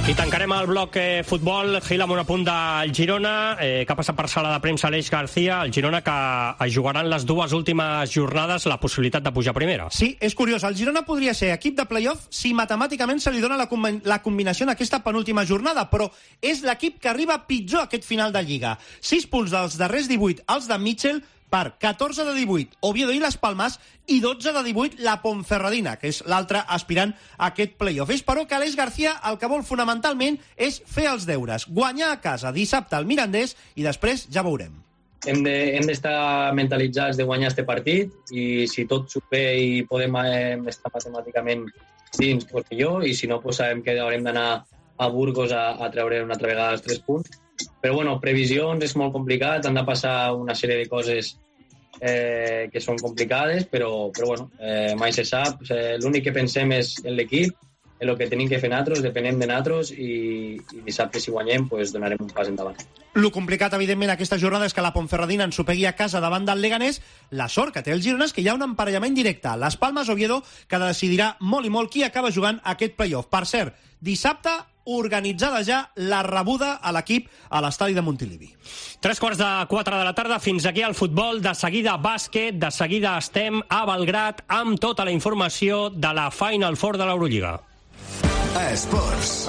[SPEAKER 4] I tancarem el bloc futbol. Gil, amb un apunt del Girona, que ha passat per sala de premsa Aleix García. El Girona que jugaran les dues últimes jornades la possibilitat de pujar a primera.
[SPEAKER 18] Sí, és curiós. El Girona podria ser equip de playoff si matemàticament se li dona la combinació en aquesta penúltima jornada, però és l'equip que arriba pitjor a aquest final de Lliga. 6 punts dels darrers 18, els de Mitchell, per 14 de 18 Oviedo i les Palmes i 12 de 18 la Ponferradina, que és l'altre aspirant a aquest playoff. És però que Aleix García el que vol fonamentalment és fer els deures, guanyar a casa dissabte al Mirandés i després ja veurem.
[SPEAKER 5] Hem d'estar mentalitzats de guanyar este partit i si tot surt bé i podem estar matemàticament dins, doncs millor, i si no, doncs sabem que haurem d'anar a Burgos a treure una altra vegada els 3 punts. Però, bueno, previsions és molt complicat, han de passar una sèrie de coses que són complicades, però bueno, mai se sap. L'únic que pensem és en l'equip, en el que tenim que fer nosaltres, depenem de nosaltres i dissabte, si guanyem, doncs donarem un pas endavant.
[SPEAKER 18] Lo complicat, evidentment, aquesta jornada és que la Ponferradina ensopegui a casa davant del Leganés. La sort que té el Girona és que hi ha un emparellament directe. Les Palmes-Oviedo, que decidirà molt i molt qui acaba jugant aquest playoff. Per cert, dissabte organitzada ja la rebuda a l'equip a l'estadi de Montilivi.
[SPEAKER 4] 3:45 de la tarda, fins aquí el futbol, de seguida bàsquet, de seguida estem a Belgrat amb tota la informació de la Final Four de l'Eurolliga.
[SPEAKER 7] Esports.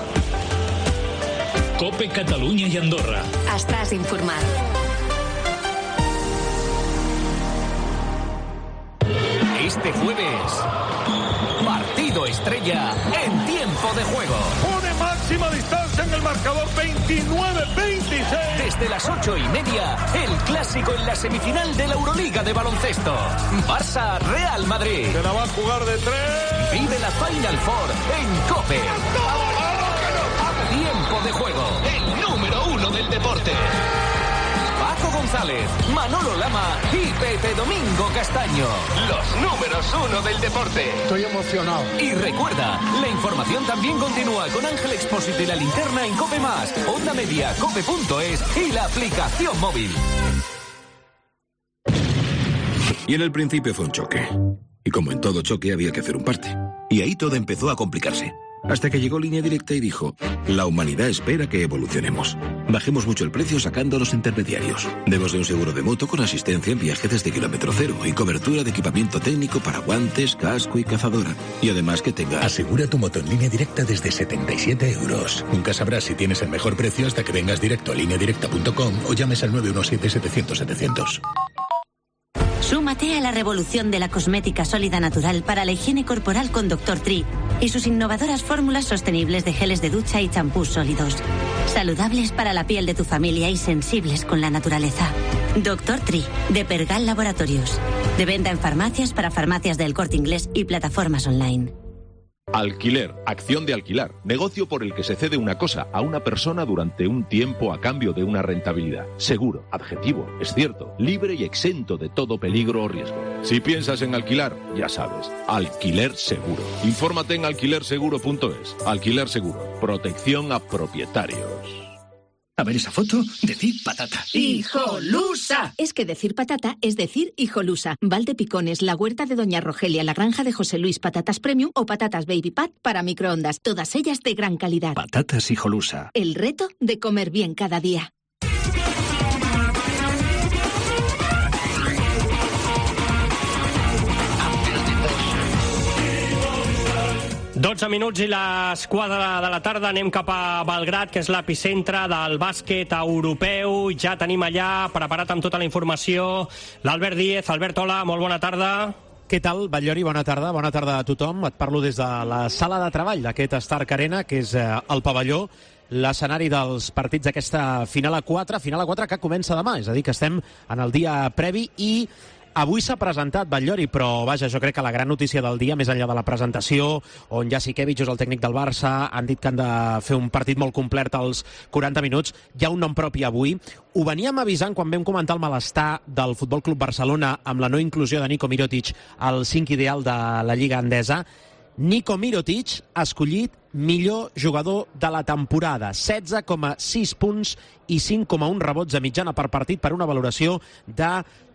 [SPEAKER 2] Cope Catalunya i Andorra.
[SPEAKER 3] Estàs informat.
[SPEAKER 8] Este jueves, partido estrella en tiempo de juego.
[SPEAKER 9] Pone máxima distancia en el marcador 29-26.
[SPEAKER 8] Desde las 8:30, el clásico en la semifinal de la Euroliga de baloncesto. Barça-Real Madrid.
[SPEAKER 9] Se la va a jugar de 3.
[SPEAKER 8] Vive la Final Four en COPE. Tiempo de juego, el número 1 del deporte. Paco González, Manolo Lama y Pepe Domingo Castaño. Los números 1 del deporte.
[SPEAKER 6] Estoy emocionado.
[SPEAKER 8] Y recuerda, la información también continúa con Ángel Expósito y la linterna en COPE+, Onda Media, cope.es y la aplicación móvil.
[SPEAKER 10] Y en el principio fue un choque. Y como en todo choque había que hacer un parte. Y ahí todo empezó a complicarse. Hasta que llegó Línea Directa y dijo: la humanidad espera que evolucionemos. Bajemos mucho el precio sacando los intermediarios. Demos de un seguro de moto con asistencia en viaje desde kilómetro cero y cobertura de equipamiento técnico para guantes, casco y cazadora. Y además que tenga...
[SPEAKER 11] Asegura tu moto en Línea Directa desde 77 euros. Nunca sabrás si tienes el mejor precio hasta que vengas directo a lineadirecta.com o llames al 917-700-700.
[SPEAKER 27] Súmate a la revolución de la cosmética sólida natural para la higiene corporal con Dr. Tree y sus innovadoras fórmulas sostenibles de geles de ducha y champús sólidos. Saludables para la piel de tu familia y sensibles con la naturaleza. Dr. Tree, de Pergal Laboratorios. De venta en farmacias para farmacias del Corte Inglés y plataformas online.
[SPEAKER 28] Alquiler, acción de alquilar, negocio por el que se cede una cosa a una persona durante un tiempo a cambio de una rentabilidad. Seguro, adjetivo, es cierto, libre y exento de todo peligro o riesgo. Si piensas en alquilar, ya sabes, Alquiler Seguro. Infórmate en alquilerseguro.es. Alquiler Seguro, protección a propietarios.
[SPEAKER 29] A ver esa foto, decir patata.
[SPEAKER 30] ¡Hijolusa! Es que decir patata es decir hijolusa. Valdepicones, la huerta de Doña Rogelia, la granja de José Luis, patatas premium o patatas baby pat para microondas. Todas ellas de gran calidad.
[SPEAKER 29] Patatas hijolusa.
[SPEAKER 30] El reto de comer bien cada día.
[SPEAKER 4] 12 minuts i les 4 de la tarda. Anem cap a Belgrat, que és l'epicentre del bàsquet europeu. Ja tenim allà, preparat amb tota la informació, l'Albert Díez. Albert, hola, molt bona tarda.
[SPEAKER 18] Què tal, Batllori? Bona tarda. Bona tarda a tothom. Et parlo des de la sala de treball d'aquest Stark Arena, que és el pavelló, l'escenari dels partits d'aquesta final a 4 que comença demà. És a dir, que estem en el dia previ i avui s'ha presentat Batllori, però vaja, jo crec que la gran notícia del dia, més enllà de la presentació, on Jasikevičius, el tècnic del Barça, han dit que han de fer un partit molt complet als 40 minuts, hi ha un nom propi avui. Ho veníem avisant quan vam comentar el malestar del Futbol Club Barcelona amb la no inclusió de Nico Mirotic al 5 ideal de la Lliga Endesa. Niko Mirotic, escollit millor jugador de la temporada. 16,6 punts i 5,1 rebots de mitjana per partit per una valoració de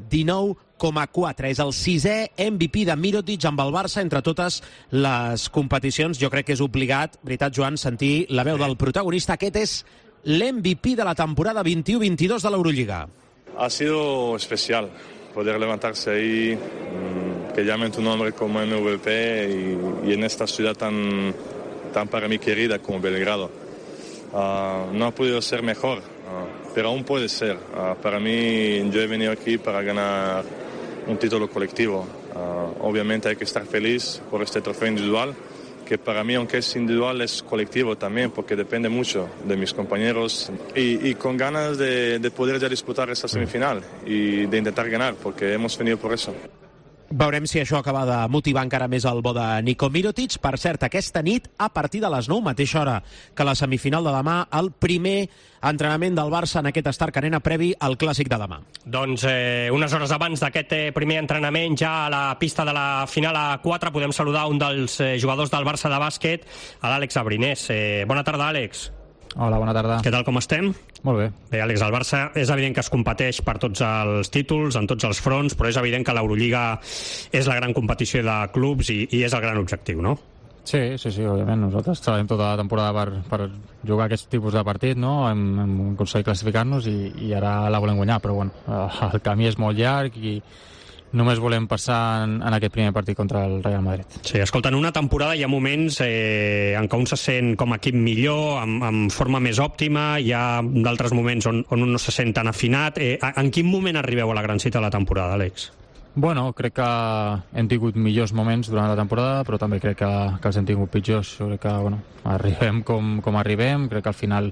[SPEAKER 18] 19,4. És el 6è MVP de Mirotic amb el Barça entre totes les competicions. Jo crec que és obligat, veritat, Joan, sentir la veu del protagonista. Aquest és l'MVP de la temporada 21-22 de l'Eurolliga.
[SPEAKER 12] Ha sido especial poder levantarse ahí, que llamen tu nombre como MVP y en esta ciudad tan para mí querida como Belgrado. No ha podido ser mejor, pero aún puede ser. Para mí, yo he venido aquí para ganar un título colectivo. Obviamente hay que estar feliz por este trofeo individual, que para mí, aunque es individual, es colectivo también, porque depende mucho de mis compañeros y con ganas de poder ya disputar esta semifinal y de intentar ganar, porque hemos venido por eso.
[SPEAKER 18] Veurem si això acaba de motivar encara més el bo de Niko Mirotic. Per cert, aquesta nit, a partir de les 9, mateixa hora que la semifinal de demà, el primer entrenament del Barça en aquest Stark Arena previ al Clàssic de demà.
[SPEAKER 4] Doncs unes hores abans d'aquest primer entrenament, ja a la pista de la final A4, podem saludar un dels jugadors del Barça de bàsquet, l'Àlex Abrinés. Bona tarda, Àlex.
[SPEAKER 13] Hola, bona tarda.
[SPEAKER 4] Què tal, com estem?
[SPEAKER 13] Molt bé.
[SPEAKER 4] Bé, Àlex, el Barça és evident que es competeix per tots els títols, en tots els fronts, però és evident que l'Eurolliga és la gran competició de clubs i és el gran objectiu, no?
[SPEAKER 13] Sí, òbviament. Nosaltres treballem tota la temporada per jugar aquest tipus de partit, no? Hem aconseguit classificar-nos i ara la volem guanyar, però bueno, el camí és molt llarg i només volem passar en aquest primer partit contra el Real Madrid.
[SPEAKER 4] Sí, escolta, en una temporada hi ha moments en què un se sent com a equip millor, amb forma més òptima, hi ha d'altres moments on un no se sent tan afinat. En quin moment arribeu a la gran cita de la temporada, Àlex?
[SPEAKER 13] Bueno, crec que hem tingut millors moments durant la temporada, però també crec que els hem tingut pitjors. Jo crec que arribem com arribem, crec que al final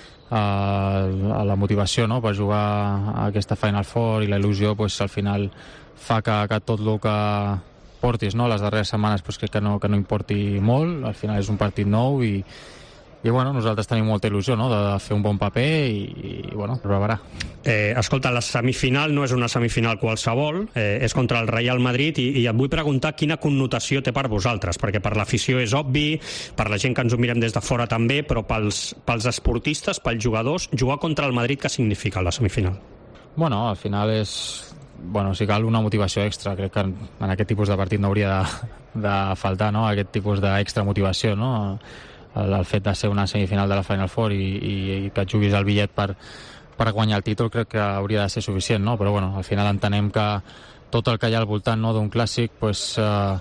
[SPEAKER 13] la motivació, no?, per jugar a aquesta Final Four i la il·lusió, pues, al final fa que tot el que portis, no?, les darreres setmanes, pues, crec que no importi molt. Al final és un partit nou i bueno, nosaltres tenim molta il·lusió, no?, de fer un bon paper i bueno, provarà.
[SPEAKER 4] Escolta, la semifinal no és una semifinal qualsevol, és contra el Real Madrid i et vull preguntar quina connotació té per vosaltres, perquè per l'afició és obvi, per la gent que ens ho mirem des de fora també, però pels esportistes, pels jugadors, jugar contra el Madrid, què significa la semifinal?
[SPEAKER 13] Bueno, al final és... Bueno, si cal una motivació extra, crec que en aquest tipus de partit no hauria de faltar, no?, aquest tipus d'extra motivació, no?, el fet de ser una semifinal de la Final Four i que et juguis el bitllet per guanyar el títol crec que hauria de ser suficient, no? Però bueno, al final entenem que tot el que hi ha al voltant, no?, d'un clàssic, pues,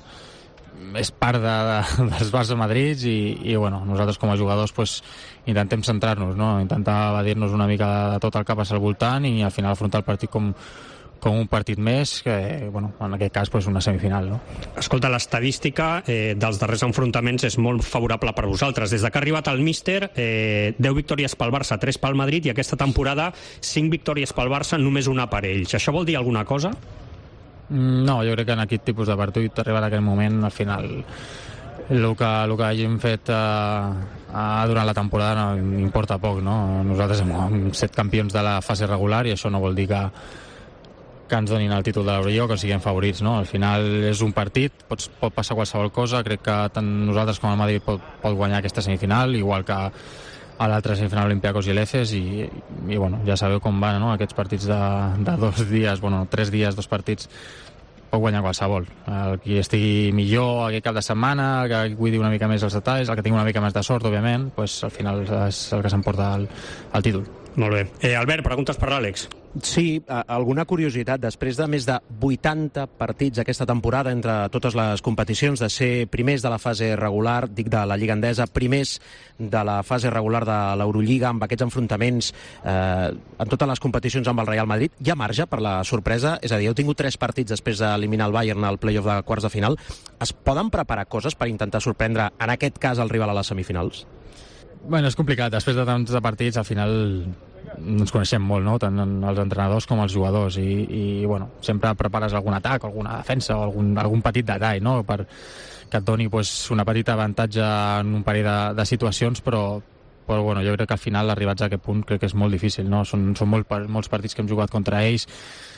[SPEAKER 13] és part dels Barça Madrid i bueno, nosaltres com a jugadors pues, intentem centrar-nos, no?, intentar evadir-nos una mica de tot el que passa al voltant i al final afrontar el partit com un partit més, que bueno, en aquest cas pues, una semifinal, no?
[SPEAKER 4] Escolta, l'estadística dels darrers enfrontaments és molt favorable per vosaltres. Des que ha arribat el míster, 10 victòries pel Barça, 3 pel Madrid, i aquesta temporada 5 victòries pel Barça, només una per ells. Això vol dir alguna cosa?
[SPEAKER 13] No, jo crec que en aquest tipus de partit, arribat a aquest moment, al final el que hagin fet durant la temporada no importa poc, no? Nosaltres hem set campions de la fase regular i això no vol dir que ens donin el títol de l'Eurolliga o que siguem favorits, no? Al final és un partit, pot passar qualsevol cosa, crec que tant nosaltres com el Madrid pot guanyar aquesta semifinal, igual que a l'altra semifinal Olympiacos i l'Efes i bueno, ja sabeu com van, no?, aquests partits de 2 dies, bueno, 3 dies, 2 partits, pot guanyar qualsevol. El qui estigui millor aquest cap de setmana, que cuidi una mica més els detalls, el que tingui una mica més de sort, òbviament, pues, al final és el que s'emporta el títol.
[SPEAKER 4] Molt bé. Albert, preguntes per l'Àlex?
[SPEAKER 18] Sí, alguna curiositat. Després de més de 80 partits aquesta temporada entre totes les competicions, de ser primers de la fase regular, dic de la Lliga Endesa, primers de la fase regular de l'Eurolliga, amb aquests enfrontaments en totes les competicions amb el Real Madrid, hi ha marge per la sorpresa? És a dir, heu tingut 3 partits després d'eliminar el Bayern al play-off de quarts de final. Es poden preparar coses per intentar sorprendre, en aquest cas, el rival a les semifinals?
[SPEAKER 13] Bueno, és complicat. Després de tants partits, al final ens coneixem molt, no?, tant els entrenadors com els jugadors i bueno, sempre prepares algun atac, alguna defensa o algun petit detall, no?, per que et doni pues, una petita avantatge en un parell de situacions, però bueno, jo crec que al final, arribats a aquest punt, crec que és molt difícil, no? Són molts partits que hem jugat contra ells,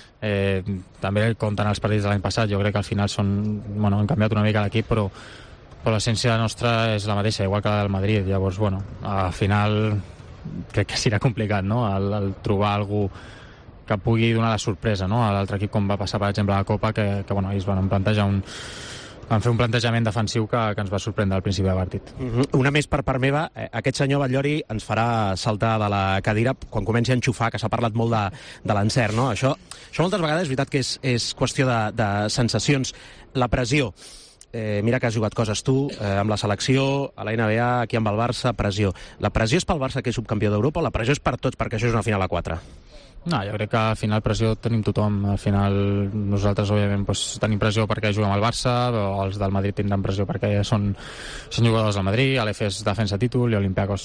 [SPEAKER 13] també compten els partits de l'any passat, jo crec que al final han canviat una mica l'equip, però Però l'essència nostra és la mateixa, igual que la del Madrid. Llavors, bueno, al final crec que serà complicat, no?, el trobar algú que pugui donar la sorpresa, no?, a l'altre equip, com va passar, per exemple, a la Copa, que bueno, ells van fer un plantejament defensiu que ens va sorprendre al principi del partit.
[SPEAKER 1] Una més per part meva. Aquest senyor Batllori ens farà saltar de la cadira quan comenci a enxufar, que s'ha parlat molt de l'encert, no? Això moltes vegades és veritat que és qüestió de sensacions. La pressió. Mira que has jugat coses tu, amb la selecció, a la NBA, aquí amb el Barça, pressió. La pressió és pel Barça, que és subcampió d'Europa, o la pressió és per tots, perquè això és una final a 4?
[SPEAKER 13] No, jo crec que al final pressió tenim tothom. Al final nosaltres, òbviament, tenim pressió perquè juguem al Barça, o els del Madrid tindran pressió perquè són jugadors del Madrid, l'EFES defensa títol, i l'Olympiacos,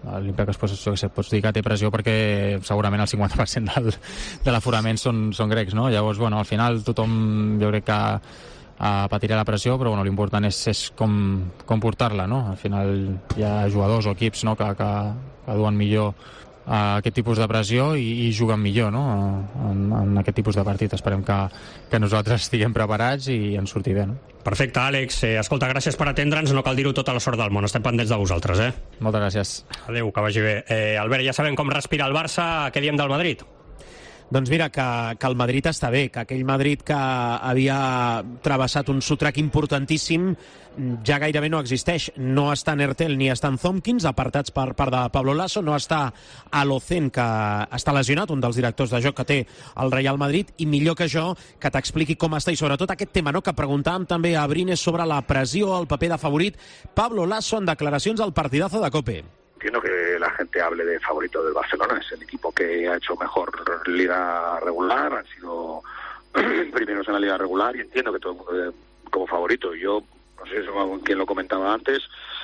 [SPEAKER 13] pots dir que té pressió perquè segurament el 50% de l'aforament són grecs, no? Llavors, bueno, al final tothom, jo crec que patirà la pressió, però bueno, l'important és com portar-la, no? Al final hi ha jugadors o equips, no?, que duen millor aquest tipus de pressió i juguen millor, no?, en aquest tipus de partit. Esperem que nosaltres estiguem preparats i ens surti bé, no?
[SPEAKER 4] Perfecte, Àlex. Escolta, gràcies per atendre'ns. No cal dir-ho tota la sort del món. Estem pendents de vosaltres,
[SPEAKER 13] Moltes gràcies.
[SPEAKER 4] Adéu, que vagi bé. Albert, ja sabem com respira el Barça. Què diem del Madrid?
[SPEAKER 1] Doncs mira, que el Madrid està bé, que aquell Madrid que havia travessat un sotrac importantíssim ja gairebé no existeix. No està en Ertel ni està en Zompkins, apartats per part de Pablo Lasso, no està Alocen, que està lesionat, un dels directors de joc que té el Real Madrid, i millor que jo que t'expliqui com està, i sobretot aquest tema, no?, que preguntàvem també a Brines sobre la pressió, el paper de favorit. Pablo Lasso en declaracions al partidazo de COPE.
[SPEAKER 14] Entiendo que la gente hable de favorito del Barcelona. Es el equipo que ha hecho mejor liga regular, han sido primeros en la liga regular, y entiendo que todo el mundo ve como favorito. Yo, no sé quién lo comentaba antes,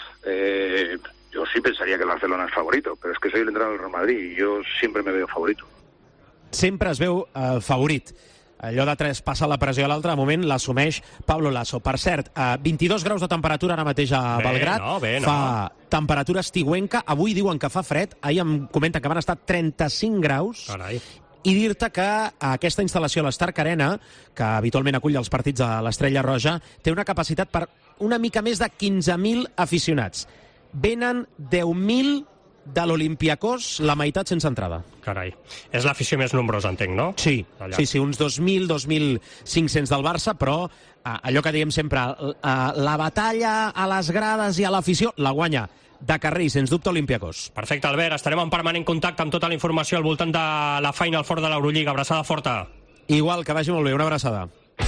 [SPEAKER 14] yo sí pensaría que el Barcelona es favorito, pero es que soy el entrenador del Real Madrid y yo siempre me veo favorito.
[SPEAKER 1] Sempre es veu favorit. Allò de passa la pressió a l'altre, de moment l'assumeix Pablo Lasso. Per cert, 22 graus de temperatura ara mateix a Belgrat. Fa temperatura estiuenca. Avui diuen que fa fred. Ahir em comenten que van estar 35 graus.
[SPEAKER 4] Carai.
[SPEAKER 1] I dir-te que aquesta instal·lació a l'Stark Arena, que habitualment acull els partits de l'Estrella Roja, té una capacitat per una mica més de 15.000 aficionats. Venen 10.000 de l'Olympiacos, la meitat sense entrada.
[SPEAKER 4] Carai. És l'afició més nombrosa, entenc, no?
[SPEAKER 1] Sí, uns 2.000, 2.500 del Barça, però allò que diem sempre, la batalla a les grades i a l'afició la guanya de carrer i, sens dubte, Olympiacos.
[SPEAKER 4] Perfecte, Albert. Estarem en permanent contacte amb tota la informació al voltant de la Final Four de l'Eurolliga. Abraçada forta.
[SPEAKER 1] Igual, que vagi molt bé. Una abraçada.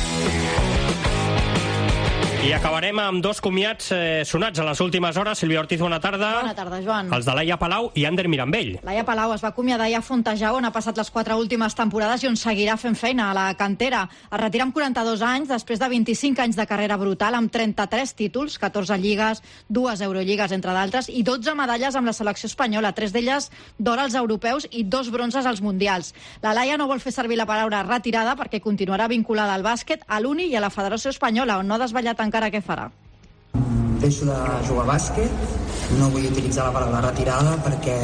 [SPEAKER 4] I acabarem amb dos comiats sonats a les últimes hores. Sílvia Ortiz, bona tarda.
[SPEAKER 15] Bona tarda, Joan.
[SPEAKER 4] Els de Laia Palau i Ander Mirambell.
[SPEAKER 15] Laia Palau es va acomiadar a Fontejau, on ha passat les 4 últimes temporades i on seguirà fent feina a la cantera. Es retira amb 42 anys, després de 25 anys de carrera brutal, amb 33 títols, 14 lligues, 2 Eurolligues, entre d'altres, i 12 medalles amb la selecció espanyola, 3 d'elles d'or als europeus i 2 bronzes als mundials. La Laia no vol fer servir la paraula retirada perquè continuarà vinculada al bàsquet, a l'Uni i a la Federació Espanyola, on no ha desvetllat encara què farà.
[SPEAKER 16] Deixo de jugar a bàsquet, no vull utilitzar la paraula retirada perquè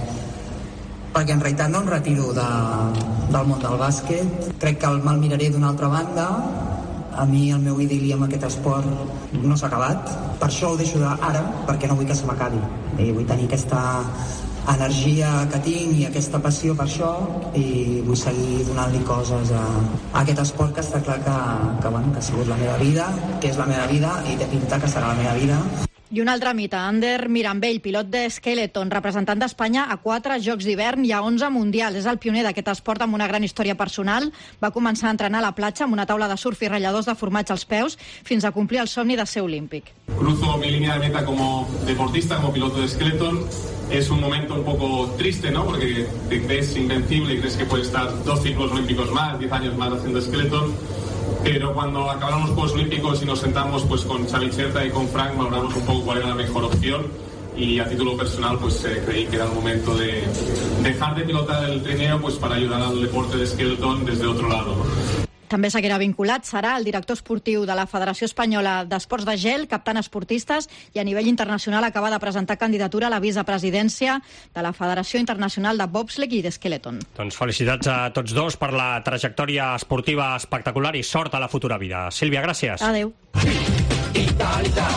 [SPEAKER 16] en realitat no em retiro del món del bàsquet. Crec que me'l miraré d'una altra banda. A mi el meu idili amb aquest esport no s'ha acabat. Per això ho deixo ara, perquè no vull que se m'acabi. Vull tenir aquesta energia que tinc i aquesta passió per això, i vull seguir donant-li coses a aquest esport que està clar que ha sigut la meva vida, que és la meva vida i té pinta que serà la meva vida.
[SPEAKER 15] I un altre mite, Ander Mirambell, pilot de Skeleton, representant d'Espanya a 4 Jocs d'hivern i a 11 mundials. És el pioner d'aquest esport amb una gran història personal. Va començar a entrenar a la platja amb una taula de surf i ratlladors de formatge als peus fins a complir el somni de ser olímpic.
[SPEAKER 17] Cruzo mi línea de meta como deportista, como piloto de Skeleton. Es un momento un poco triste, ¿no? Porque te crees invencible y crees que puedes estar 2 ciclos olímpicos más, 10 años más haciendo Skeleton. Pero cuando acabaron los Juegos Olímpicos y nos sentamos pues con Xavi Cherta y con Frank, valoramos un poco cuál era la mejor opción, y a título personal pues creí que era el momento de dejar de pilotar el trineo pues para ayudar al deporte de Skeleton desde otro lado, ¿no?
[SPEAKER 15] També seguirà vinculat, serà el director esportiu de la Federació Espanyola d'Esports de Gel, captant esportistes, i a nivell internacional acaba de presentar candidatura a la vicepresidència de la Federació Internacional de Bobsleigh i d'Skeleton.
[SPEAKER 4] Doncs felicitats a tots dos per la trajectòria esportiva espectacular i sort a la futura vida. Sílvia, gràcies.
[SPEAKER 15] Adéu.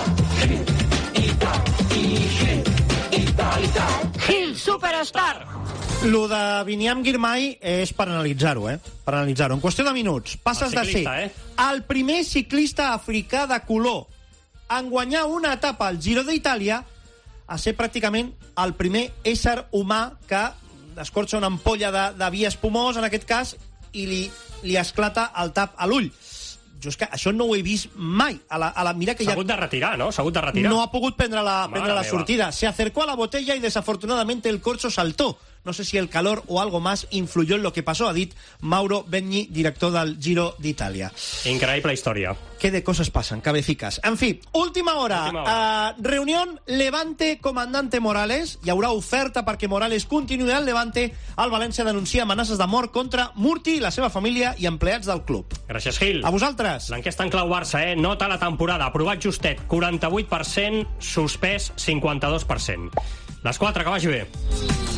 [SPEAKER 15] Gil Superstar.
[SPEAKER 18] Lo de Binyam Girmay és per analitzar-ho, Per analitzar-ho. En qüestió de minuts, passes de ser el primer ciclista africà de color en guanyar una etapa al Giro d'Itàlia a ser pràcticament el primer ésser humà que escorxa una ampolla de vi espumós, en aquest cas, i li esclata el tap a l'ull. Jo és que això no ho he vist mai. Mira que
[SPEAKER 4] s'ha hagut de retirar, no? S'ha hagut de retirar.
[SPEAKER 18] No ha pogut prendre la sortida. Se acercó a la botella y desafortunadamente el corcho saltó. No sé si el calor o algo más influyó en lo que pasó, ha dit Mauro Begni, director del Giro d'Itàlia.
[SPEAKER 4] Increïble història.
[SPEAKER 18] Què de coses passen, cabecicas. En fi, última hora. Reunión Levante-Comandante Morales. Hi haurà oferta perquè Morales continuï al Levante. El València denuncia amenaces de mort contra Murti, la seva família i empleats del club.
[SPEAKER 4] Gràcies, Gil.
[SPEAKER 18] A vosaltres.
[SPEAKER 4] L'enquesta en clau Barça, nota la temporada. Aprovat justet, 48%, suspès, 52%. Les 4, que vagi bé.